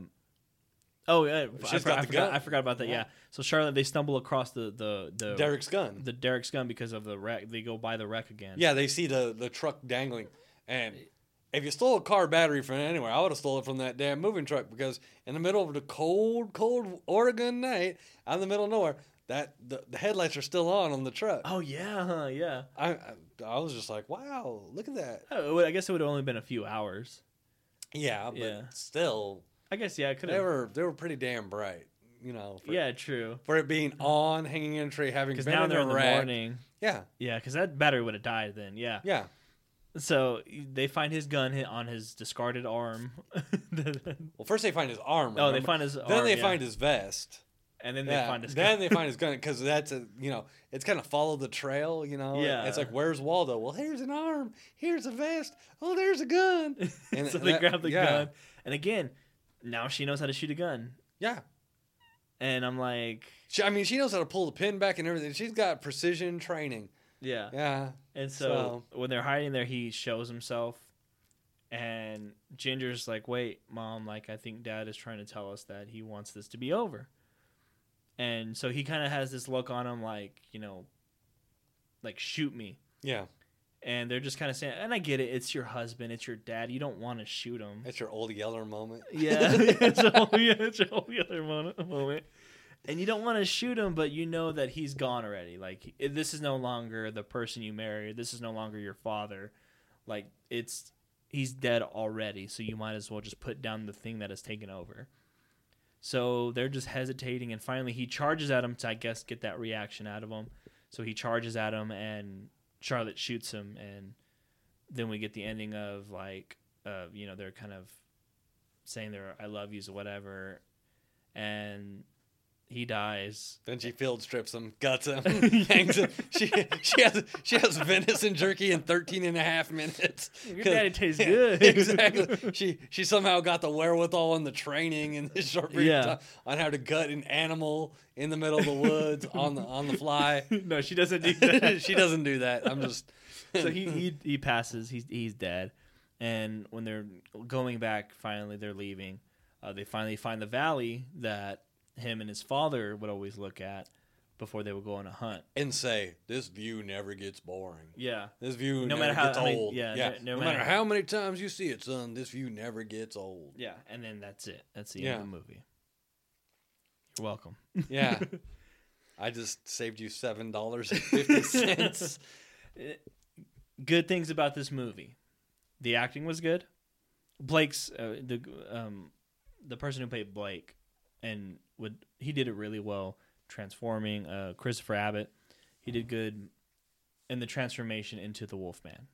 forgot about that. Yeah. So Charlotte, they stumble across the Derek's gun, Derek's gun because of the wreck. They go by the wreck again. Yeah, they see the truck dangling, and if you stole a car battery from anywhere, I would have stole it from that damn moving truck, because in the middle of the cold Oregon night, out in the middle of nowhere, the headlights are still on the truck. Oh yeah, yeah. I was just like, wow, look at that. Oh, I guess it would have only been a few hours. Yeah, but still, I guess it could have. They were pretty damn bright, you know. True. For it being on, hanging in a tree, having been now they're in the wreck. morning. Yeah, yeah, because that battery would have died then. Yeah, yeah. So they find his gun on his discarded arm. Well, first they find his arm. Oh, they find his arm. Then they find his vest. And then they find his gun. Then they find his gun, because that's it's kind of follow the trail, you know. Yeah. It's like, where's Waldo? Well, here's an arm. Here's a vest. Oh, there's a gun. And so they grab the gun. And again, now she knows how to shoot a gun. Yeah. And I'm like, she knows how to pull the pin back and everything. She's got precision training. Yeah. Yeah. And so when they're hiding there, he shows himself, and Ginger's like, "Wait, Mom, like I think Dad is trying to tell us that he wants this to be over." And so he kind of has this look on him, like, you know, like, shoot me. Yeah. And they're just kind of saying, and I get it, it's your husband, it's your dad, you don't want to shoot him. It's your old Yeller moment. Yeah, it's your old Yeller moment. And you don't want to shoot him, but you know that he's gone already. Like, this is no longer the person you married. This is no longer your father. Like, he's dead already, so you might as well just put down the thing that has taken over. So they're just hesitating, and finally he charges at him to, I guess, get that reaction out of him. So he charges at him, and Charlotte shoots him, and then we get the ending of, like, you know, they're kind of saying their I love yous or whatever, and he dies. Then she field strips him, guts him, hangs him. She has venison jerky in 13 and a half minutes. Your daddy tastes good. Exactly. She somehow got the wherewithal and the training in this short period of time on how to gut an animal in the middle of the woods on the fly. No, she doesn't do that. She doesn't do that. I'm just. So he passes. He's dead. And when they're going back, finally they're leaving. They finally find the valley that him and his father would always look at before they would go on a hunt and say, "This view never gets boring." Yeah, this view no never matter gets how old. No matter how many times you see it, son, this view never gets old. Yeah, and then that's it. That's the end of the movie. You're welcome. Yeah, I just saved you $7.50. Good things about this movie: the acting was good. Blake's the person who played Blake and he did it really well transforming. Christopher Abbott, he did good in the transformation into the Wolfman.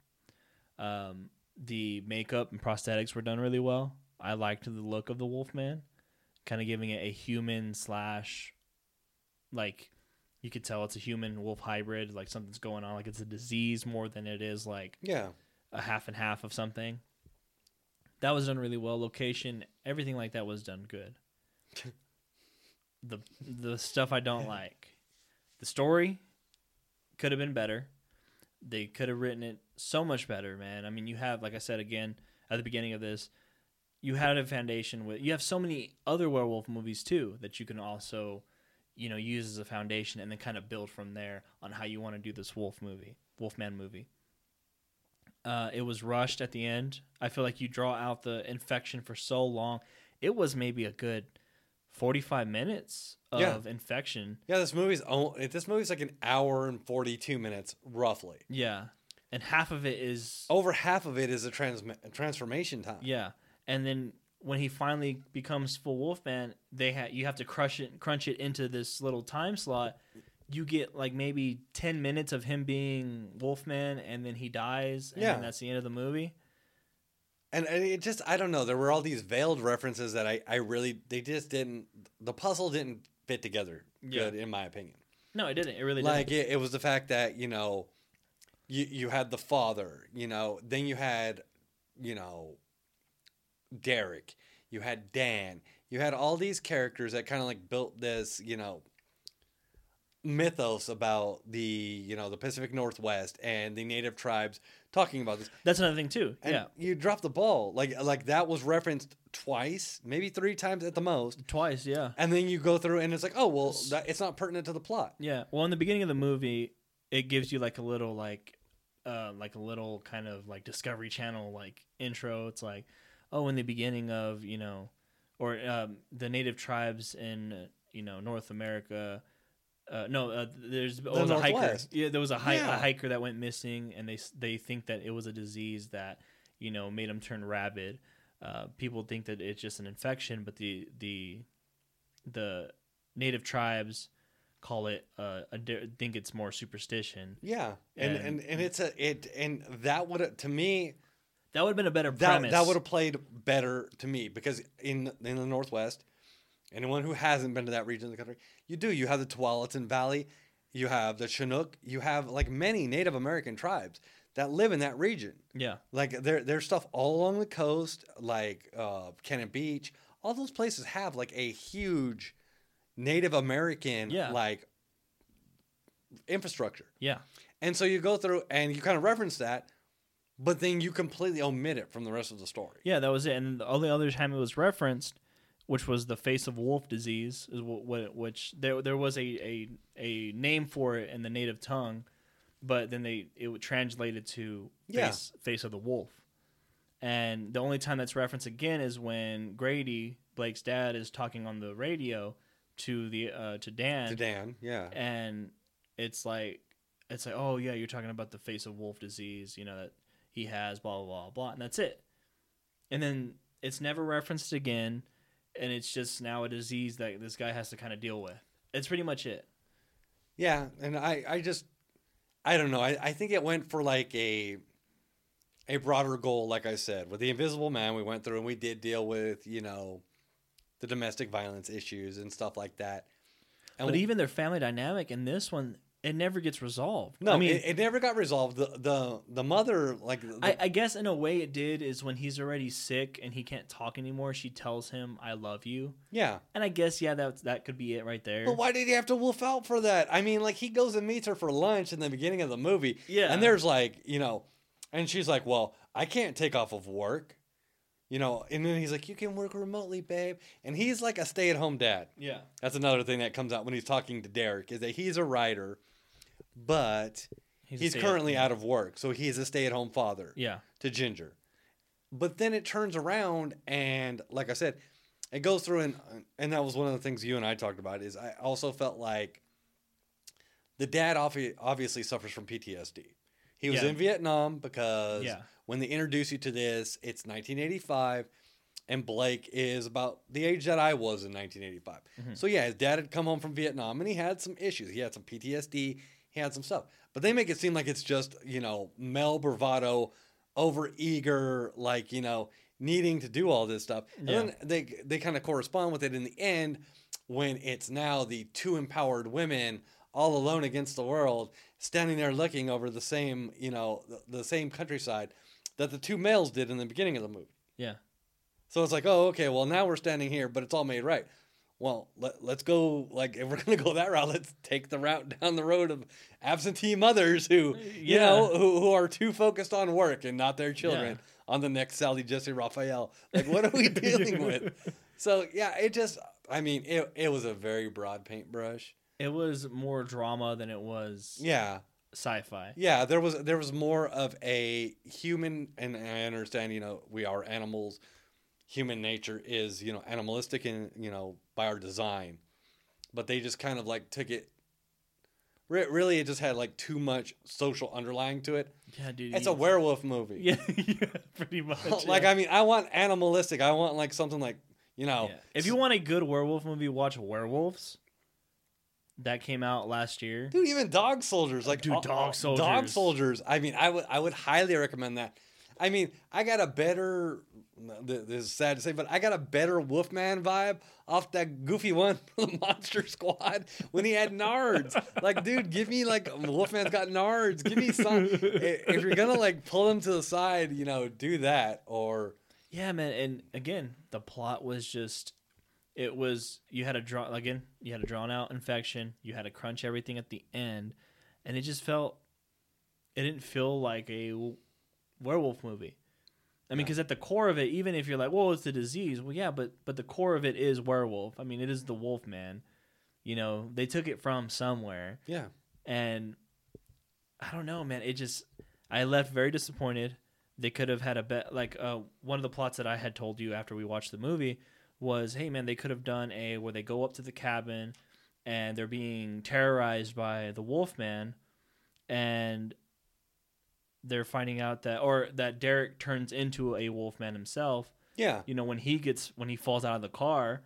The makeup and prosthetics were done really well. I liked the look of the Wolfman, kind of giving it a human / like you could tell it's a human wolf hybrid, like something's going on, like it's a disease more than it is like a half and half of something. That was done really well. Location, everything like that was done good. The stuff I don't like. The story could have been better. They could have written it so much better, man. I mean, you have, like I said again at the beginning of this, you had a foundation with. You have so many other werewolf movies too that you can also, use as a foundation and then kind of build from there on how you want to do this Wolfman movie. It was rushed at the end. I feel like you draw out the infection for so long. It was maybe a good 45 minutes of infection. Yeah, this movie's like an hour and 42 minutes roughly. Yeah. And half of it is over half of it is a transformation time. Yeah. And then when he finally becomes full Wolfman, you have to crunch it into this little time slot. You get like maybe 10 minutes of him being Wolfman, and then he dies, and then that's the end of the movie. And it just, I don't know. There were all these veiled references that the puzzle didn't fit together good, in my opinion. No, it didn't. It really didn't. Like, it was the fact that, you had the father, then you had, Derek, you had Dan, you had all these characters that kind of like built this, mythos about the Pacific Northwest and the native tribes talking about this. That's another thing too. And you dropped the ball. Like that was referenced twice, maybe 3 times at the most. Twice, yeah. And then you go through and it's like, oh well, it's not pertinent to the plot. Yeah. Well, in the beginning of the movie, it gives you like a little kind of like Discovery Channel like intro. It's like, oh, in the beginning of the native tribes in North America. There's a hiker. Yeah, there was a hiker that went missing, and they think that it was a disease that made him turn rabid. People think that it's just an infection, but the native tribes call it think it's more superstition. Yeah, and that would to me. That would have been a better premise. That would have played better to me because in the Northwest, anyone who hasn't been to that region of the country, you have the Tualatin Valley, you have the Chinook, you have like many Native American tribes that live in that region. Yeah. Like there's stuff all along the coast, like Cannon Beach. All those places have like a huge Native American like infrastructure. Yeah. And so you go through and you kind of reference that, but then you completely omit it from the rest of the story. Yeah, that was it. And the only other time it was referenced, which was the face of wolf disease, is which there was a name for it in the native tongue, but then it translated to face of the wolf. And the only time that's referenced again is when Grady, Blake's dad, is talking on the radio to Dan. To Dan, yeah. And it's like, oh yeah, you're talking about the face of wolf disease, that he has, blah blah blah blah, and that's it. And then it's never referenced again. And it's just now a disease that this guy has to kind of deal with. It's pretty much it. Yeah, and I don't know. I think it went for like a broader goal, like I said. With The Invisible Man, we went through and we did deal with, the domestic violence issues and stuff like that. But even their family dynamic in this one, it never gets resolved. No, I mean, it never got resolved. The mother, like... I guess in a way it did, is when he's already sick and he can't talk anymore, she tells him, I love you. Yeah. And I guess, that could be it right there. But why did he have to wolf out for that? I mean, like, he goes and meets her for lunch in the beginning of the movie. Yeah. And there's like, and she's like, well, I can't take off of work. And then he's like, you can work remotely, babe. And he's like a stay-at-home dad. Yeah. That's another thing that comes out when he's talking to Derek, is that he's a writer, but he's currently out of work. So he's a stay-at-home father to Ginger. But then it turns around, and like I said, it goes through, and that was one of the things you and I talked about, is I also felt like the dad obviously suffers from PTSD. He was in Vietnam because when they introduce you to this, it's 1985, and Blake is about the age that I was in 1985. Mm-hmm. So his dad had come home from Vietnam, and he had some issues. He had some PTSD. He had some stuff. But they make it seem like it's just, male bravado, over-eager, like, needing to do all this stuff. And then they kind of correspond with it in the end when it's now the 2 empowered women all alone against the world, standing there looking over the same, the same countryside that the 2 males did in the beginning of the movie. Yeah. So it's like, oh, okay, well, now we're standing here, but it's all made right. Well, let's go, like, if we're going to go that route, let's take the route down the road of absentee mothers who, who are too focused on work and not their children on the next Sally Jesse Raphael. Like, what are we dealing with? So yeah, it was a very broad paintbrush. It was more drama than it was Yeah. sci-fi. Yeah, there was more of a human, and I understand, we are animals. Human nature is, animalistic and, by our design. But they just kind of like took it. Really, it just had like too much social underlying to it. Yeah, dude. It's a werewolf movie. Yeah, yeah, pretty much. Like, yeah. I mean, I want animalistic. I want like something like, Yeah. If you want a good werewolf movie, watch Werewolves. That came out last year. Dude, even Dog Soldiers, like Dude, Dog Soldiers. Dog Soldiers. I mean, I would highly recommend that. I mean, I got a better. This is sad to say, but I got a better Wolfman vibe off that goofy one from the Monster Squad when he had nards. Like, dude, give me like Wolfman's got nards. Give me some. If you're gonna like pull him to the side, do that. Or Yeah, man. And again, the plot was just. It was you had a drawn out infection. You had to crunch everything at the end, and it just felt. It didn't feel like a werewolf movie. I mean, because at the core of it, even if you're like, well, it's the disease. Well, yeah, but the core of it is werewolf. I mean, it is the wolf man. They took it from somewhere. Yeah. And I don't know, man. I left very disappointed. They could have had one of the plots that I had told you after we watched the movie was, hey, man, they could have done where they go up to the cabin and they're being terrorized by the wolf man and they're finding out that Derek turns into a wolfman himself. Yeah. When he falls out of the car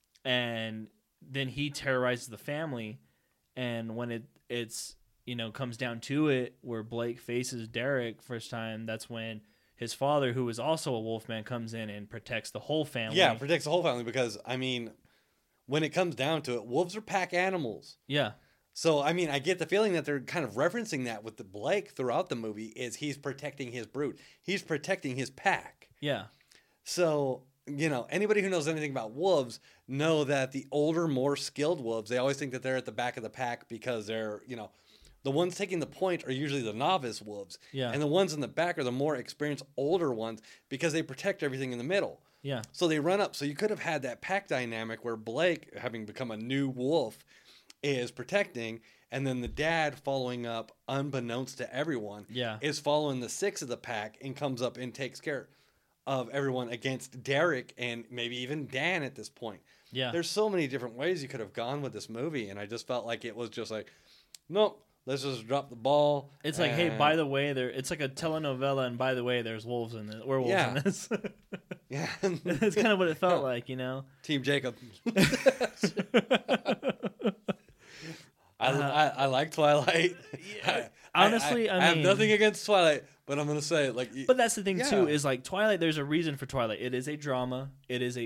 and then he terrorizes the family. And when it's comes down to it where Blake faces Derek first time, that's when his father, who is also a wolfman, comes in and protects the whole family. Yeah, protects the whole family because, I mean, when it comes down to it, wolves are pack animals. Yeah. So, I mean, I get the feeling that they're kind of referencing that with the Blake throughout the movie is he's protecting his brood. He's protecting his pack. Yeah. So, anybody who knows anything about wolves know that the older, more skilled wolves, they always think that they're at the back of the pack because they're, the ones taking the point are usually the novice wolves. Yeah. And the ones in the back are the more experienced, older ones because they protect everything in the middle. Yeah. So they run up. So you could have had that pack dynamic where Blake, having become a new wolf, is protecting, and then the dad following up, unbeknownst to everyone, is following the six of the pack and comes up and takes care of everyone against Derek and maybe even Dan at this point. Yeah. There's so many different ways you could have gone with this movie, and I just felt like it was just like, nope, let's just drop the ball. It's like, hey, by the way, it's like a telenovela, and by the way, there's werewolves in this. Yeah. It's kind of what it felt like, Team Jacob. I like Twilight. Yeah. Honestly, I have nothing against Twilight, but I'm gonna say But that's the thing too is like Twilight. There's a reason for Twilight. It is a drama. It is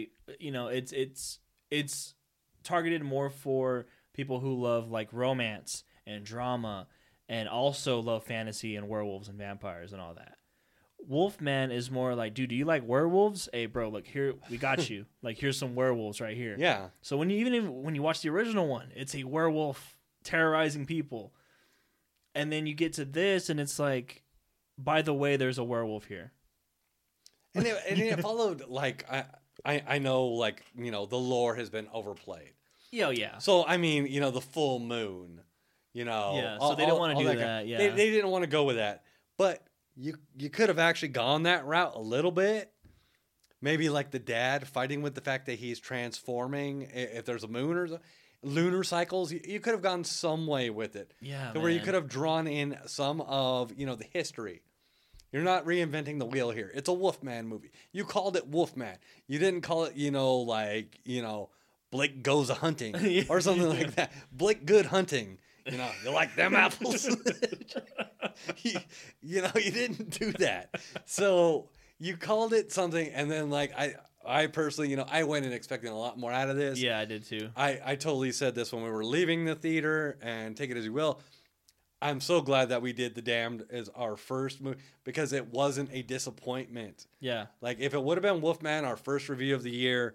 it's targeted more for people who love like romance and drama, and also love fantasy and werewolves and vampires and all that. Wolfman is more like, dude, do you like werewolves? Hey, bro, look here, we got you. Like, here's some werewolves right here. Yeah. So when you watch the original one, it's a werewolf terrorizing people, and then you get to this, and it's like, by the way, there's a werewolf here. And it followed like I know like the lore has been overplayed. Yeah. So I mean the full moon, Yeah. So they don't want to do that. Yeah. They didn't want to go with that, but you could have actually gone that route a little bit. Maybe like the dad fighting with the fact that he's transforming. If there's a moon or lunar cycles, you could have gone some way with it. Yeah. Where you could have drawn in some of the history. You're not reinventing the wheel here. It's a Wolfman movie. You called it Wolfman. You didn't call it Blake Goes a Hunting or something like that. Blake Good Hunting. You like them apples? you didn't do that. So you called it something, and then like I personally, I went in expecting a lot more out of this. Yeah, I did too. I totally said this when we were leaving the theater, and take it as you will. I'm so glad that we did The Damned as our first movie because it wasn't a disappointment. Yeah. Like if it would have been Wolfman, our first review of the year,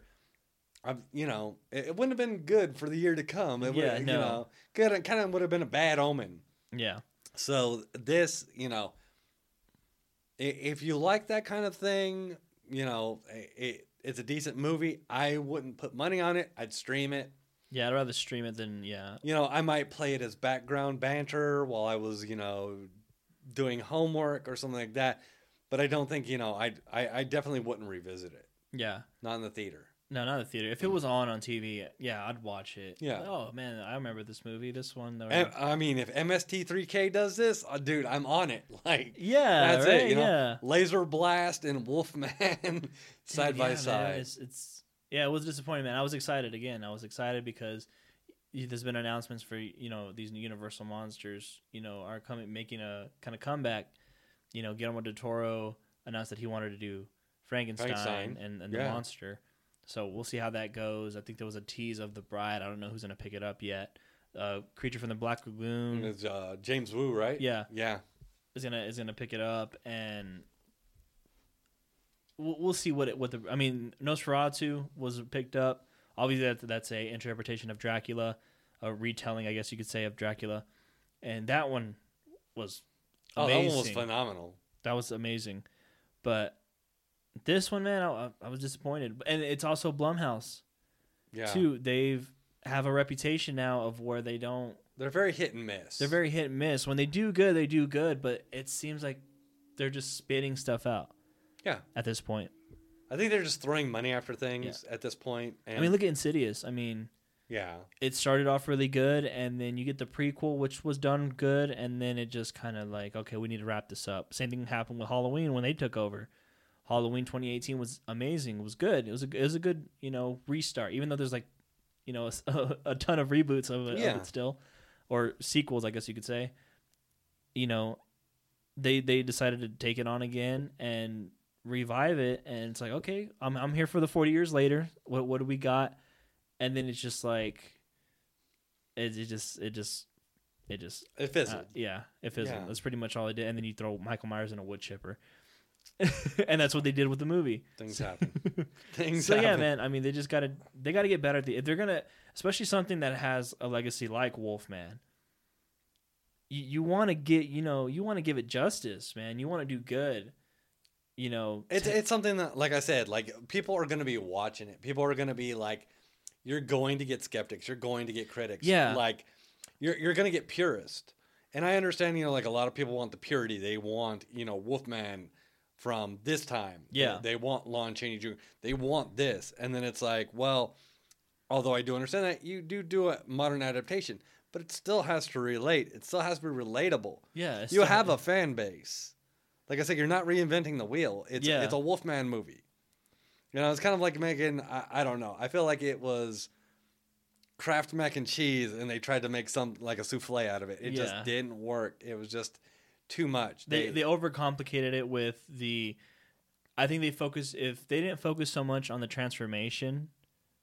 it wouldn't have been good for the year to come. It would, no. Kind of would have been a bad omen. Yeah. So this, if you like that kind of thing, you know, it's a decent movie. I wouldn't put money on it. I'd stream it. Yeah, I'd rather stream it than yeah. You know, I might play it as background banter while I was, you know, doing homework or something like that. But I don't think, you know, I definitely wouldn't revisit it. Yeah. Not in the theater. No, not the theater. If it was on TV, yeah, I'd watch it. Yeah. Oh man, I remember this movie. This one. I mean, if MST3K does this, dude, I'm on it. Like, yeah, that's right? it. You know, yeah. Laser Blast and Wolfman side by side. Man, it's yeah, it was disappointing, man. I was excited again. I was excited because there's been announcements for these Universal monsters are making a kind of comeback. Guillermo del Toro announced that he wanted to do Frankenstein. and the monster. So we'll see how that goes. I think there was a tease of The Bride. I don't know who's going to pick it up yet. Creature from the Black Lagoon. It's James Woo, right? Yeah. Yeah. Is gonna pick it up, and we'll see I mean, Nosferatu was picked up. Obviously, that's a interpretation of Dracula, a retelling, I guess you could say, of Dracula, and that one was amazing. That one was phenomenal. That was amazing, but this one, man, I was disappointed. And it's also Blumhouse, too. They've have a reputation now of where they don't. They're very hit and miss. They're very hit and miss. When they do good, they do good, but it seems like they're just spitting stuff out. Yeah. At this point, I think they're just throwing money after things at this point. And I mean, look at Insidious. I mean, it started off really good, and then you get the prequel, which was done good, and then it just kind of like, okay, we need to wrap this up. Same thing happened with Halloween when they took over. Halloween 2018 was amazing. It was good. It was a good restart, even though there's like a ton of reboots of it still, or sequels, I guess you could say. They decided to take it on again and revive it, and it's like, okay, I'm here for the 40 years later. What do we got? And then it's just like it fizzled. It fizzled. Yeah. That's pretty much all it did. And then you throw Michael Myers in a wood chipper. And that's what they did with the movie. Things happen. Yeah, man. I mean, they gotta get better at if they're gonna, especially something that has a legacy like Wolfman. You want to give it justice, man. You want to do good. It's something that, like I said, like people are gonna be watching it. People are gonna be like, you're going to get skeptics. You're going to get critics. Yeah. Like, you're gonna get purists. And I understand, like a lot of people want the purity. They want, Wolfman from this time. Yeah. They want Lon Chaney Jr. They want this. And then it's like, well, although I do understand that, you do a modern adaptation, but it still has to relate. It still has to be relatable. Yeah. You have a fan base. Like I said, you're not reinventing the wheel. It's a Wolfman movie. It's kind of like making, I don't know. I feel like it was Kraft mac and cheese, and they tried to make like a souffle out of it. It just didn't work. It was just too much. They overcomplicated it with I think if they didn't focus so much on the transformation,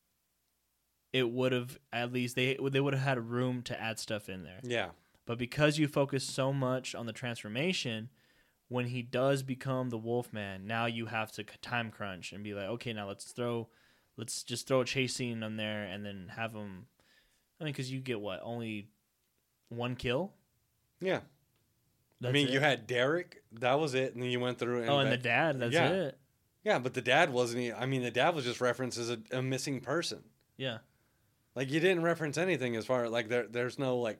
it would have, at least they would have had room to add stuff in there. Yeah. But because you focus so much on the transformation, when he does become the Wolfman, now you have to time crunch and be like, okay, now let's just throw a chase scene on there and then have him. I mean, because you get only one kill? Yeah. You had Derek, that was it, and then you went through. And the dad, that's it. Yeah, but the dad wasn't. The dad was just referenced as a missing person. Yeah. Like, you didn't reference anything as far as, like, there's no, like,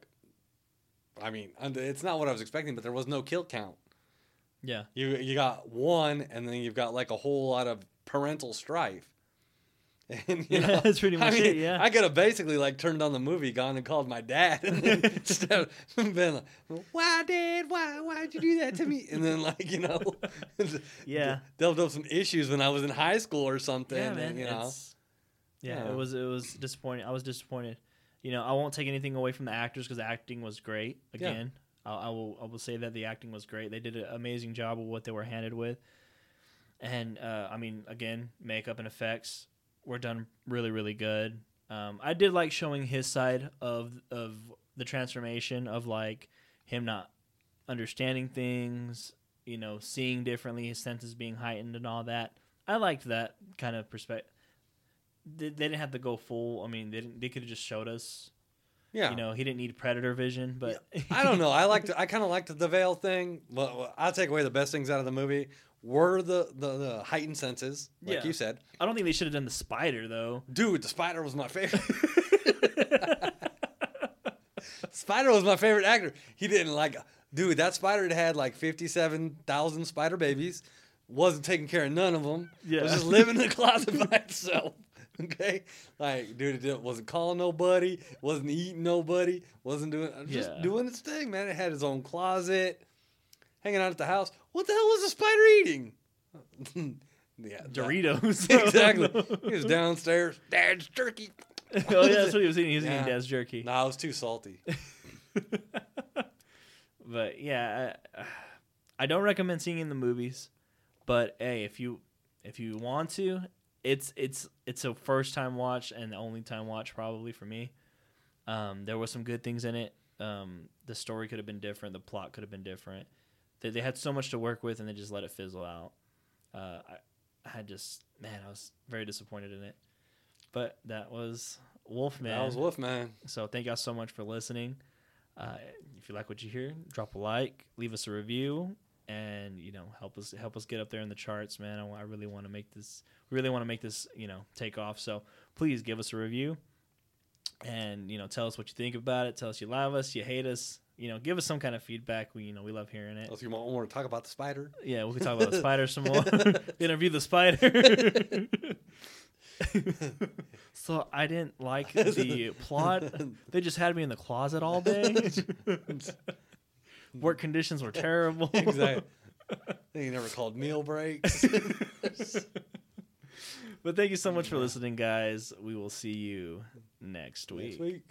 it's not what I was expecting, but there was no kill count. Yeah. You got one, and then you've got, like, a whole lot of parental strife. And, that's pretty much it, yeah. I could have basically, like, turned on the movie, gone and called my dad, and then instead of been like, why, Dad? Why'd you do that to me? And then, like, delved up some issues when I was in high school or something. Yeah, man. And, it was disappointing. I was disappointed. I won't take anything away from the actors because the acting was great. Again, I will say that the acting was great. They did an amazing job of what they were handed with. And, again, makeup and effects were done really, really good. I did like showing his side of the transformation of, like, him not understanding things, seeing differently, his senses being heightened and all that. I liked that kind of perspective. They didn't have to go full. They could have just showed us Yeah. You know, he didn't need predator vision, but I don't know. I kind of liked the veil thing, but I'll take away the best things out of the movie were the heightened senses, like you said. I don't think they should have done the spider though. Dude, the spider was my favorite. Spider was my favorite actor. He didn't dude, that spider had like 57,000 spider babies. Wasn't taking care of none of them. Yeah. Was just living in the closet by itself. Okay? Like, dude, it wasn't calling nobody. Wasn't eating nobody. Wasn't doing, just doing its thing, man. It had its own closet. Hanging out at the house. What the hell was the spider eating? Yeah, Doritos. Exactly. He was downstairs. Dad's jerky. Oh yeah, that's what he was eating. He was eating Dad's jerky. Nah, it was too salty. But yeah, I don't recommend seeing it in the movies. But hey, if you want to, it's a first time watch and the only time watch probably for me. There were some good things in it. The story could have been different. The plot could have been different. They had so much to work with, and they just let it fizzle out. I was very disappointed in it. But that was Wolfman. That was Wolfman. So thank y'all so much for listening. If you like what you hear, drop a like, leave us a review, and help us get up there in the charts, man. I really want to make this. Really want to make this take off. So please give us a review, and tell us what you think about it. Tell us you love us, you hate us. Give us some kind of feedback. We love hearing it. If you want to talk about the spider, yeah, we can talk about the spider some more. Interview the spider. So I didn't like the plot. They just had me in the closet all day. Work conditions were terrible. Exactly. They never called meal breaks. But thank you so much for listening, guys. We will see you next week. Next week.